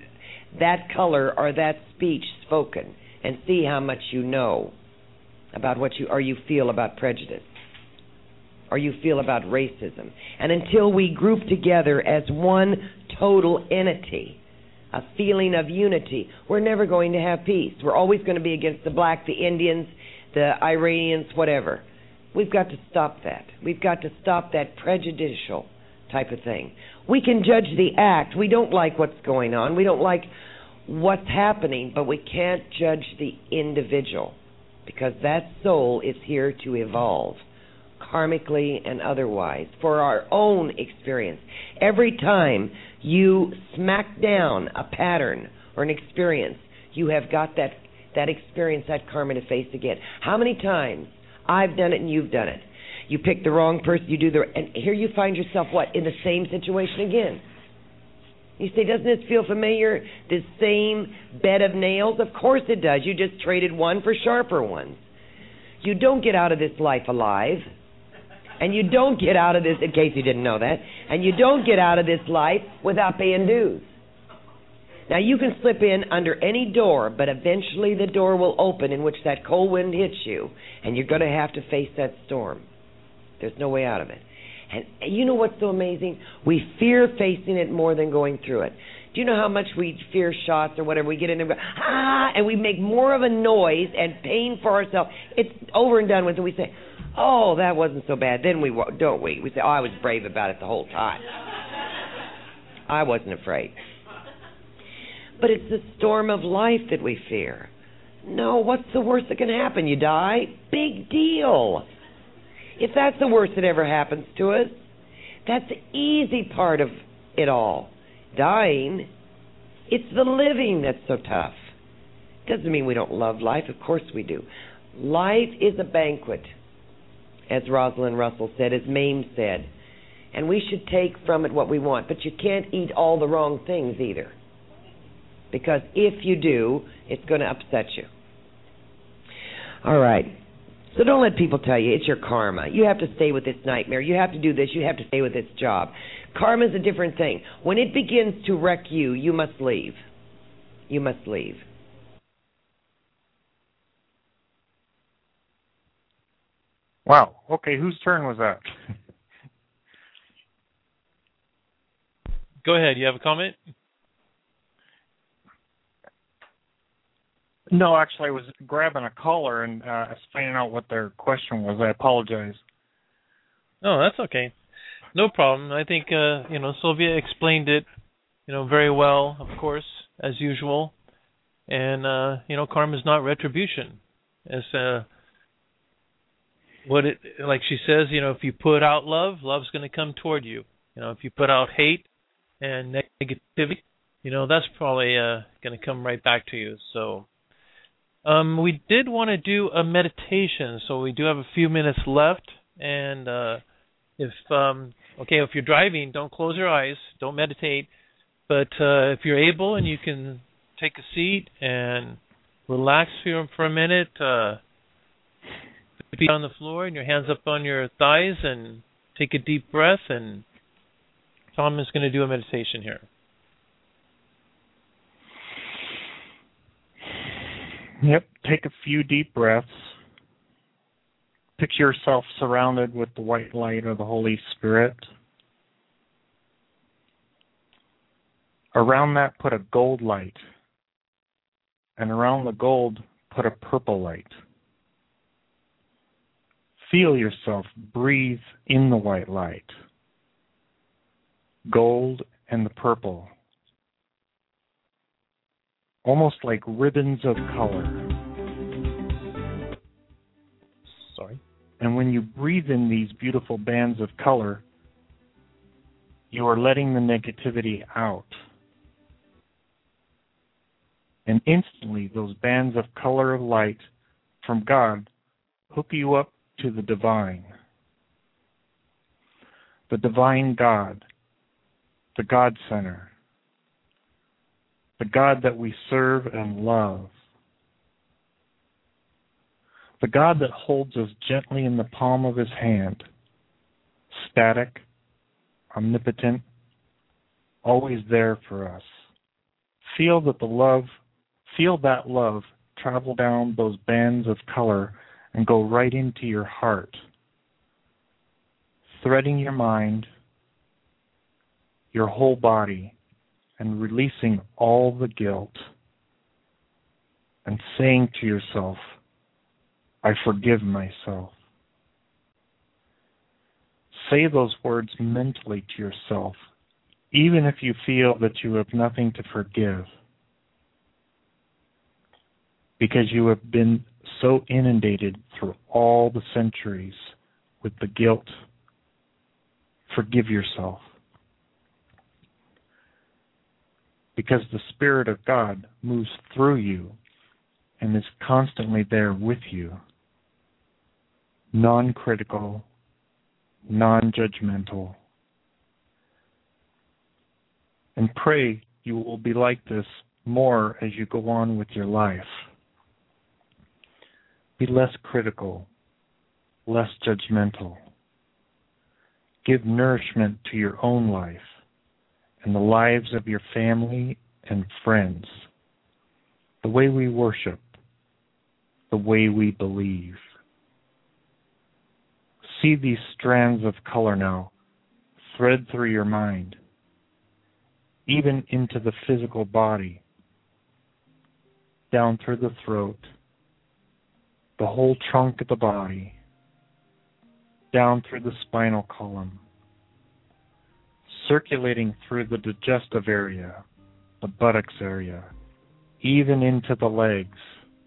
that color or that speech spoken and see how much you know about what you or you feel about prejudice or you feel about racism. And until we group together as one total entity, a feeling of unity, we're never going to have peace. We're always going to be against the black, the Indians, the Iranians, whatever. We've got to stop that. We've got to stop that prejudicial type of thing. We can judge the act. We don't like what's going on. We don't like what's happening, but we can't judge the individual because that soul is here to evolve, karmically and otherwise, for our own experience. Every time you smack down a pattern or an experience, you have got that, that experience, that karma to face again. How many times I've done it and you've done it? You pick the wrong person, you do the, and here you find yourself, what, in the same situation again. You say, doesn't this feel familiar? This same bed of nails? Of course it does. You just traded one for sharper ones. You don't get out of this life alive. And you don't get out of this, in case you didn't know that, and you don't get out of this life without paying dues. Now, you can slip in under any door, but eventually the door will open in which that cold wind hits you, and you're going to have to face that storm. There's no way out of it. And you know what's so amazing? We fear facing it more than going through it. Do you know how much we fear shots or whatever? We get in there and go, ah, and we make more of a noise and pain for ourselves. It's over and done with, and we say, oh, that wasn't so bad. Then we don't we? We say, oh, I was brave about it the whole time. I wasn't afraid. But it's the storm of life that we fear. No, what's the worst that can happen? You die? Big deal. If that's the worst that ever happens to us, that's the easy part of it all. Dying, it's the living that's so tough. Doesn't mean we don't love life. Of course we do. Life is a banquet, as Rosalind Russell said, as Mame said. And we should take from it what we want. But you can't eat all the wrong things either. Because if you do, it's going to upset you. All right. So don't let people tell you it's your karma. You have to stay with this nightmare. You have to do this. You have to stay with this job. Karma is a different thing. When it begins to wreck you, you must leave. You must leave. Wow. Okay, whose turn was that? Go ahead. You have a comment? No, actually, I was grabbing a caller and uh, I was finding out what their question was. I apologize. No, that's okay. No problem. I think, uh, you know, Sylvia explained it, you know, very well, of course, as usual. And, uh, you know, karma is not retribution. It's, uh, what it, like she says, you know, if you put out love, love's going to come toward you. You know, if you put out hate and negativity, you know, that's probably uh, going to come right back to you. So, Um, we did want to do a meditation, so we do have a few minutes left. And uh, if um, okay, if you're driving, don't close your eyes, don't meditate. But uh, if you're able and you can take a seat and relax for for a minute, uh, feet on the floor and your hands up on your thighs, and take a deep breath. And Tom is going to do a meditation here. Yep, take a few deep breaths. Picture yourself surrounded with the white light of the Holy Spirit. Around that, put a gold light. And around the gold, put a purple light. Feel yourself breathe in the white light. Gold and the purple. Almost like ribbons of color. Sorry. And when you breathe in these beautiful bands of color, you are letting the negativity out. And instantly, those bands of color of light from God hook you up to the divine. The divine God, the God Center. The God that we serve and love. The God that holds us gently in the palm of his hand. Static, omnipotent, always there for us. Feel that the love, feel that love travel down those bands of color and go right into your heart, threading your mind, your whole body, and releasing all the guilt, and saying to yourself, I forgive myself. Say those words mentally to yourself, even if you feel that you have nothing to forgive, because you have been so inundated through all the centuries with the guilt. Forgive yourself. Because the Spirit of God moves through you and is constantly there with you, non-critical, non-judgmental. And pray you will be like this more as you go on with your life. Be less critical, less judgmental. Give nourishment to your own life and the lives of your family and friends, the way we worship, the way we believe. See these strands of color now thread through your mind, even into the physical body, down through the throat, the whole trunk of the body, down through the spinal column, circulating through the digestive area, the buttocks area, even into the legs.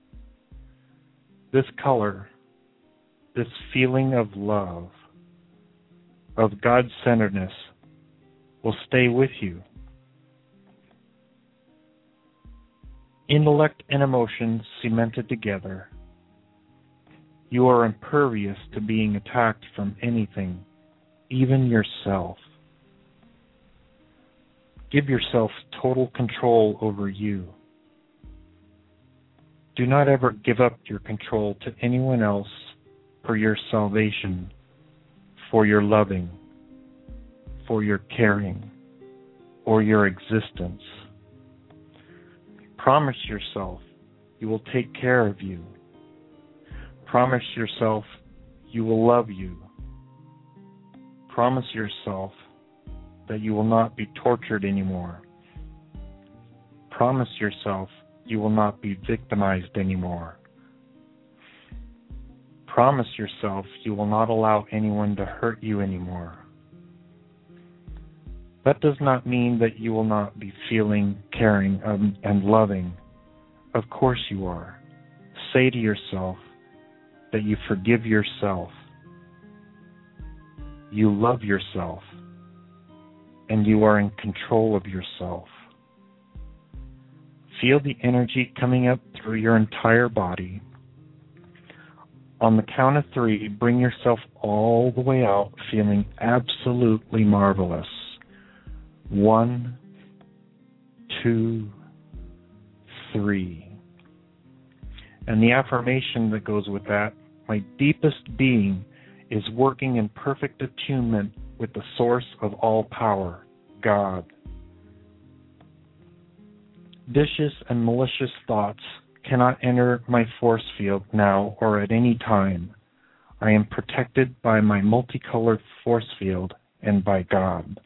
This color, this feeling of love, of God-centeredness, will stay with you. Intellect and emotion cemented together, you are impervious to being attacked from anything, even yourself. Give yourself total control over you. Do not ever give up your control to anyone else for your salvation, for your loving, for your caring, or your existence. Promise yourself you will take care of you. Promise yourself you will love you. Promise yourself that you will not be tortured anymore. Promise yourself you will not be victimized anymore. Promise yourself you will not allow anyone to hurt you anymore. That does not mean that you will not be feeling, caring, um, and loving. Of course you are. Say to yourself that you forgive yourself, you love yourself, and you are in control of yourself. Feel the energy coming up through your entire body. On the count of three, bring yourself all the way out, feeling absolutely marvelous. One, two, three. And the affirmation that goes with that, my deepest being is working in perfect attunement with the source of all power, God. Vicious and malicious thoughts cannot enter my force field now or at any time. I am protected by my multicolored force field and by God.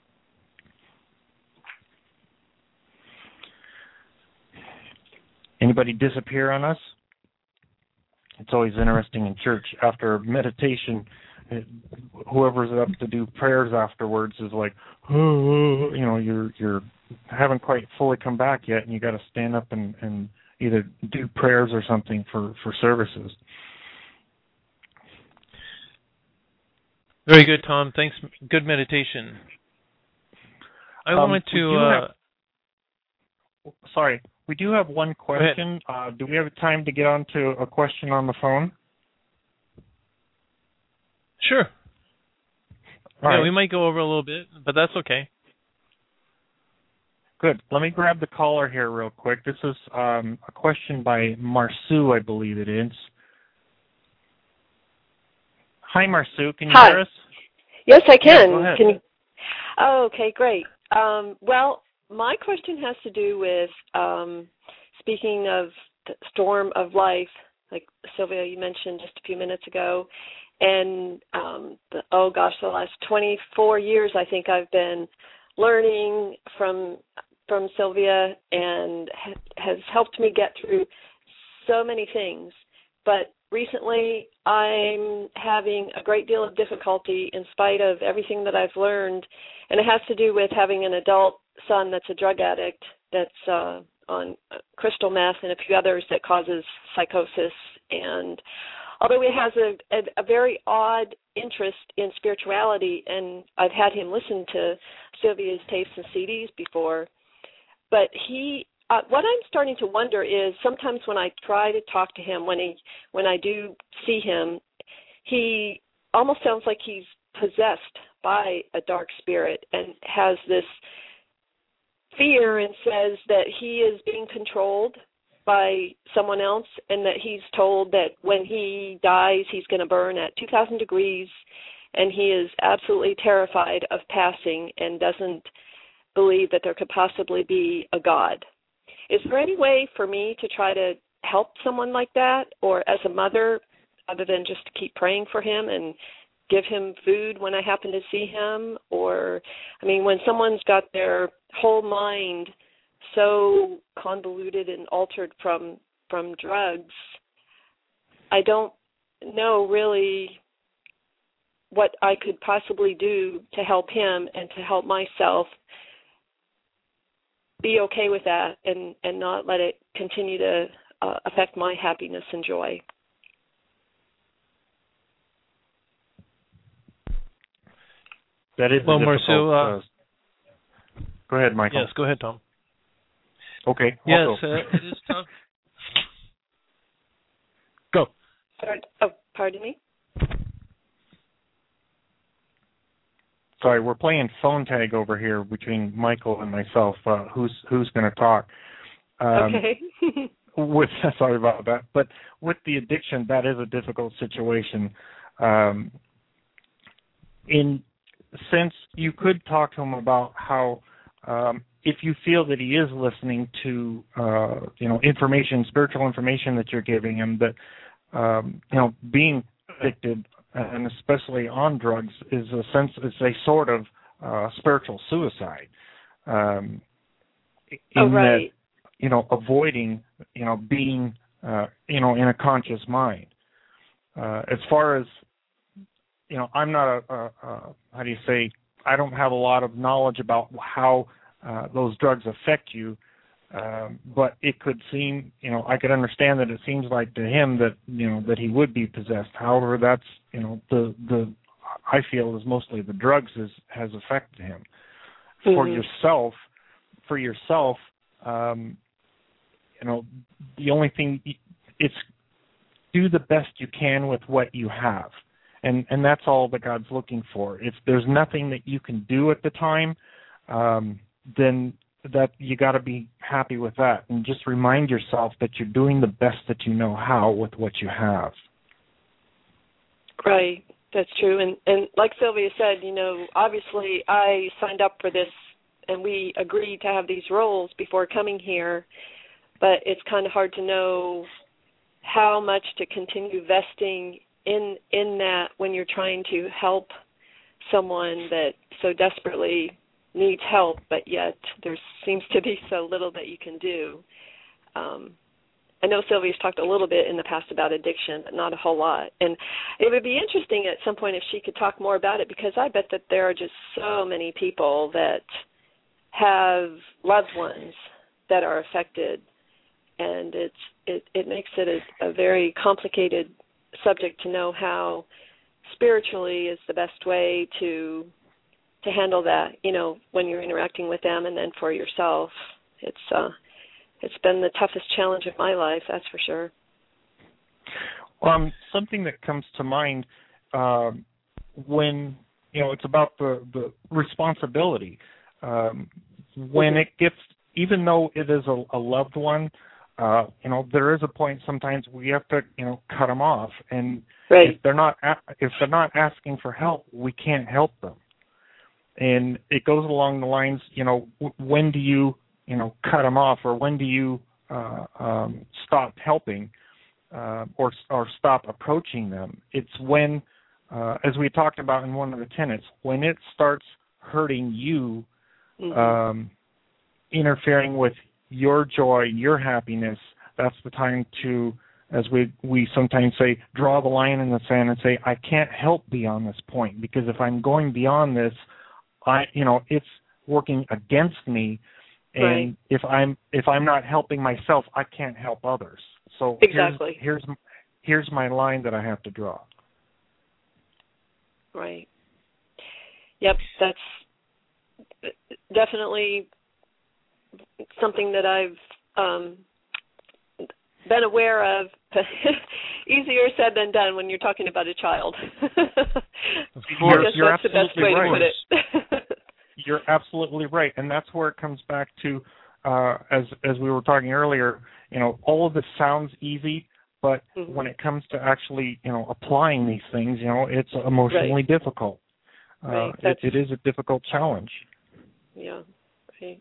Anybody disappear on us? It's always interesting in church. After meditation, whoever's up to do prayers afterwards is like, oh, you know, you're you're haven't quite fully come back yet, and you got to stand up and, and either do prayers or something for, for services. Very good, Tom. Thanks. Good meditation. I um, wanted to. Uh, have, sorry. We do have one question. Uh, do we have time to get on to a question on the phone? Sure. All yeah, right. we might go over a little bit, but that's okay. Good. Let me grab the caller here real quick. This is um, a question by Marsu, I believe it is. Hi, Marsu. Can you Hi. hear us? Yes, I can. Yeah, go ahead. Can you? Oh, okay, great. Um, well, my question has to do with, um, speaking of the storm of life, like Sylvia, you mentioned just a few minutes ago, and um, the, oh gosh, the last twenty-four years, I think I've been learning from from Sylvia, and ha- has helped me get through so many things. But recently, I'm having a great deal of difficulty in spite of everything that I've learned, and it has to do with having an adult son that's a drug addict, that's uh, on crystal meth and a few others, that causes psychosis. And although he has a, a, a very odd interest in spirituality, and I've had him listen to Sylvia's tapes and C Ds before, but he, uh, what I'm starting to wonder is sometimes when I try to talk to him, when he, when I do see him, he almost sounds like he's possessed by a dark spirit and has this fear and says that he is being controlled by someone else, and that he's told that when he dies, he's going to burn at two thousand degrees, and he is absolutely terrified of passing and doesn't believe that there could possibly be a God. Is there any way for me to try to help someone like that, or as a mother, other than just to keep praying for him and give him food when I happen to see him? Or, I mean, when someone's got their whole mind so convoluted and altered from from drugs, I don't know really what I could possibly do to help him and to help myself be okay with that and, and not let it continue to uh, affect my happiness and joy. That is well, a difficult, Marceau, uh, uh, go ahead, Michael. Yes, go ahead, Tom. Okay. Yes, also. uh, it is tough. Go. Sorry. Oh, pardon me? Sorry, we're playing phone tag over here between Michael and myself. Uh, who's who's going to talk? Um, okay. with sorry about that, but with the addiction, that is a difficult situation. Um, in since you could talk to him about how, um, if you feel that he is listening to, uh, you know, information, spiritual information that you're giving him, that um, you know, being addicted, and especially on drugs, is a sense, it's a sort of uh, spiritual suicide. Um, in oh, right. that, you know, avoiding, you know, being, uh, you know, in a conscious mind. Uh, as far as, you know, I'm not a, a, a, how do you say, I don't have a lot of knowledge about how uh, those drugs affect you. Um, but it could seem, you know, I could understand that it seems like to him that, you know, that he would be possessed. However, that's, you know, the, the I feel is mostly the drugs is, has affected him. Mm-hmm. For yourself, for yourself, um, you know, the only thing, it's do the best you can with what you have. And and that's all that God's looking for. If there's nothing that you can do at the time, um, then that you got to be happy with that, and just remind yourself that you're doing the best that you know how with what you have. Right, that's true. And and like Sylvia said, you know, obviously I signed up for this, and we agreed to have these roles before coming here, but it's kind of hard to know how much to continue vesting in in that when you're trying to help someone that so desperately needs help, but yet there seems to be so little that you can do. Um, I know Sylvia's talked a little bit in the past about addiction, but not a whole lot. And it would be interesting at some point if she could talk more about it, because I bet that there are just so many people that have loved ones that are affected, and it's it, it makes it a, a very complicated subject to know how spiritually is the best way to to handle that, you know, when you're interacting with them, and then for yourself. It's uh, it's been the toughest challenge of my life, that's for sure. Um, something that comes to mind um, when, you know, it's about the, the responsibility. Um, when mm-hmm. it gets, even though it is a, a loved one, uh, you know, there is a point sometimes we have to, you know, cut them off. And right. if they're not if they're not asking for help, we can't help them. and it goes along the lines, you know, w- when do you, you know, cut them off, or when do you uh, um, stop helping, uh, or or stop approaching them? It's when, uh, as we talked about in one of the tenets, when it starts hurting you, mm-hmm. um, interfering with your joy, your happiness. That's the time to, as we we sometimes say, draw the line in the sand and say, I can't help beyond this point, because if I'm going beyond this, I you know it's working against me, and right. if I'm if I'm not helping myself, I can't help others. So exactly. here's, here's here's my line that I have to draw. Right. Yep, that's definitely something that I've um, been aware of. Easier said than done when you're talking about a child. Of course, I guess you're that's the best way right. to put it. You're absolutely right, and that's where it comes back to, uh, as as we were talking earlier. You know, all of this sounds easy, but mm-hmm. when it comes to actually, you know, applying these things, you know, it's emotionally right. difficult. Right. Uh, it, it is a difficult challenge. Yeah. Right.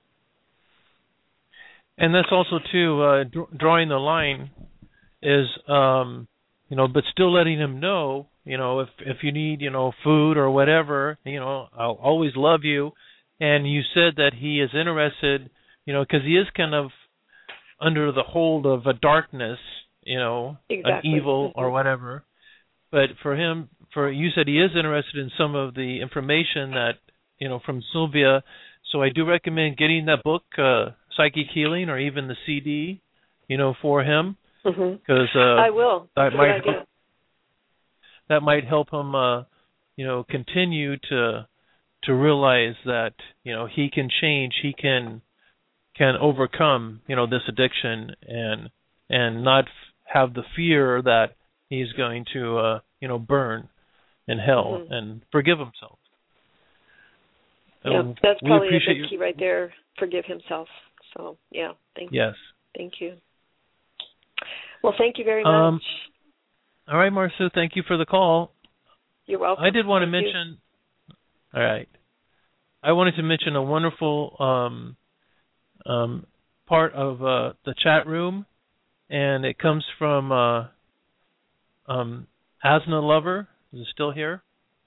And that's also too uh, d- drawing the line is, um, you know, but still letting him know, you know, if if you need, you know, food or whatever, you know, I'll always love you. And you said that he is interested, you know, because he is kind of under the hold of a darkness, you know, exactly. an evil mm-hmm. or whatever. But for him, for you said he is interested in some of the information that, you know, from Sylvia. So I do recommend getting that book, uh, Psychic Healing, or even the C D, you know, for him. Because mm-hmm. uh, I will. That That's might help, that might help him, uh, you know, continue to to realize that, you know, he can change, he can can overcome, you know, this addiction, and and not f- have the fear that he's going to, uh, you know, burn in hell, mm-hmm. and forgive himself. Yeah, um, that's probably a big your... key right there. Forgive himself. So, yeah, thank you. Yes. Thank you. Well, thank you very much. Um, all right, Marcia, thank you for the call. You're welcome. I did want to thank mention, you. all right, I wanted to mention a wonderful um, um, part of uh, the chat room, and it comes from uh, um, Asna Lover. Is it still here?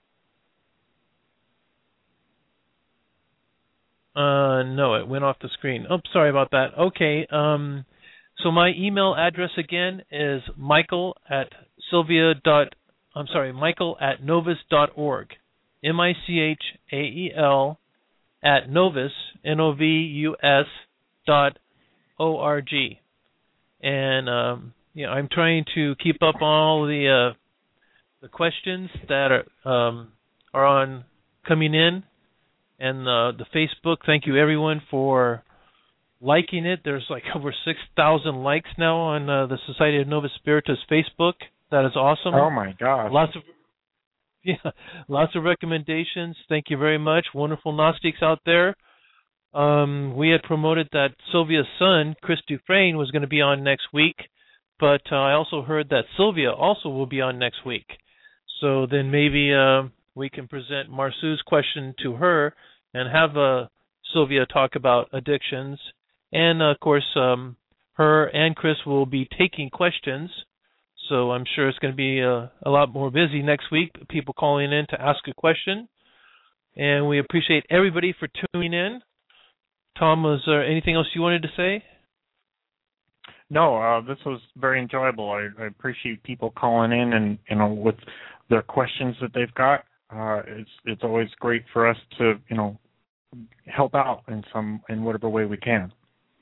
Uh, no, it went off the screen. Oh, sorry about that. Okay, um, so my email address again is Michael at Sylvia dot. I'm sorry, Michael at Novus dot org. M I C H A E L at Novus N O V U S dot O R G. And um, you know, I'm trying to keep up all the uh, the questions that are um, are on coming in. And uh, the Facebook, thank you everyone for liking it. There's like over six thousand likes now on uh, the Society of Novus Spiritus Facebook. That is awesome. Oh my gosh. Lots of yeah, lots of recommendations. Thank you very much. Wonderful Gnostics out there. Um, we had promoted that Sylvia's son, Chris Dufresne, was going to be on next week, but uh, I also heard that Sylvia also will be on next week. So then maybe uh, we can present Marsu's question to her and have uh, Sylvia talk about addictions. And, uh, of course, um, her and Chris will be taking questions. So I'm sure it's going to be a, a lot more busy next week, people calling in to ask a question. And we appreciate everybody for tuning in. Tom, was there anything else you wanted to say? No, uh, this was very enjoyable. I, I appreciate people calling in and, you know, with their questions that they've got. Uh, it's it's always great for us to, you know, help out in some in whatever way we can.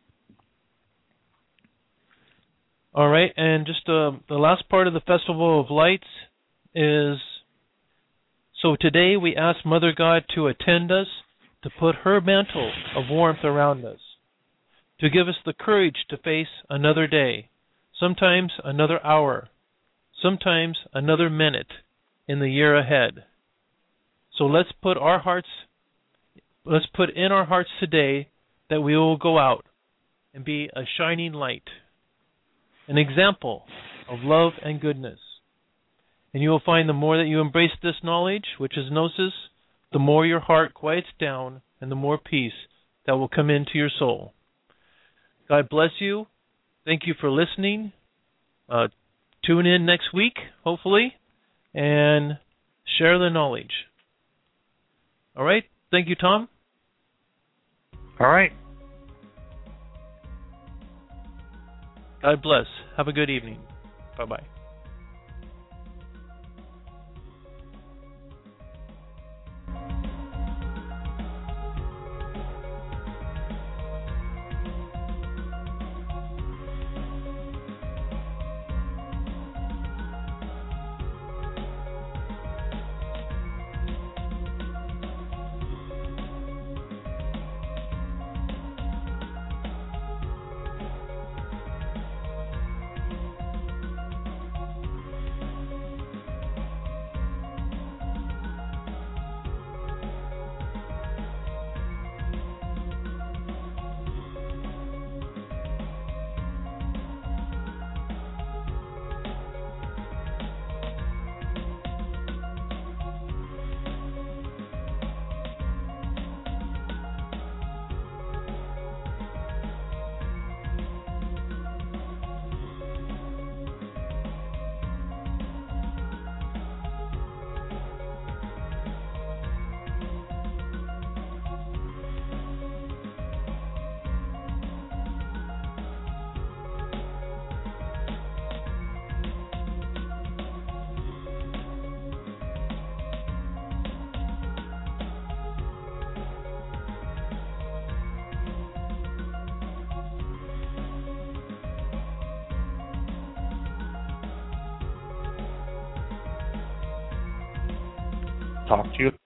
All right, and just uh, the last part of the Festival of Lights is, so today we ask Mother God to attend us, to put her mantle of warmth around us, to give us the courage to face another day, sometimes another hour, sometimes another minute in the year ahead. So let's put our hearts, let's put in our hearts today that we will go out and be a shining light, an example of love and goodness. And you will find the more that you embrace this knowledge, which is Gnosis, the more your heart quiets down and the more peace that will come into your soul. God bless you. Thank you for listening. Uh, tune in next week, hopefully, and share the knowledge. All right. Thank you, Tom. All right. God bless. Have a good evening. Bye-bye. Talk to you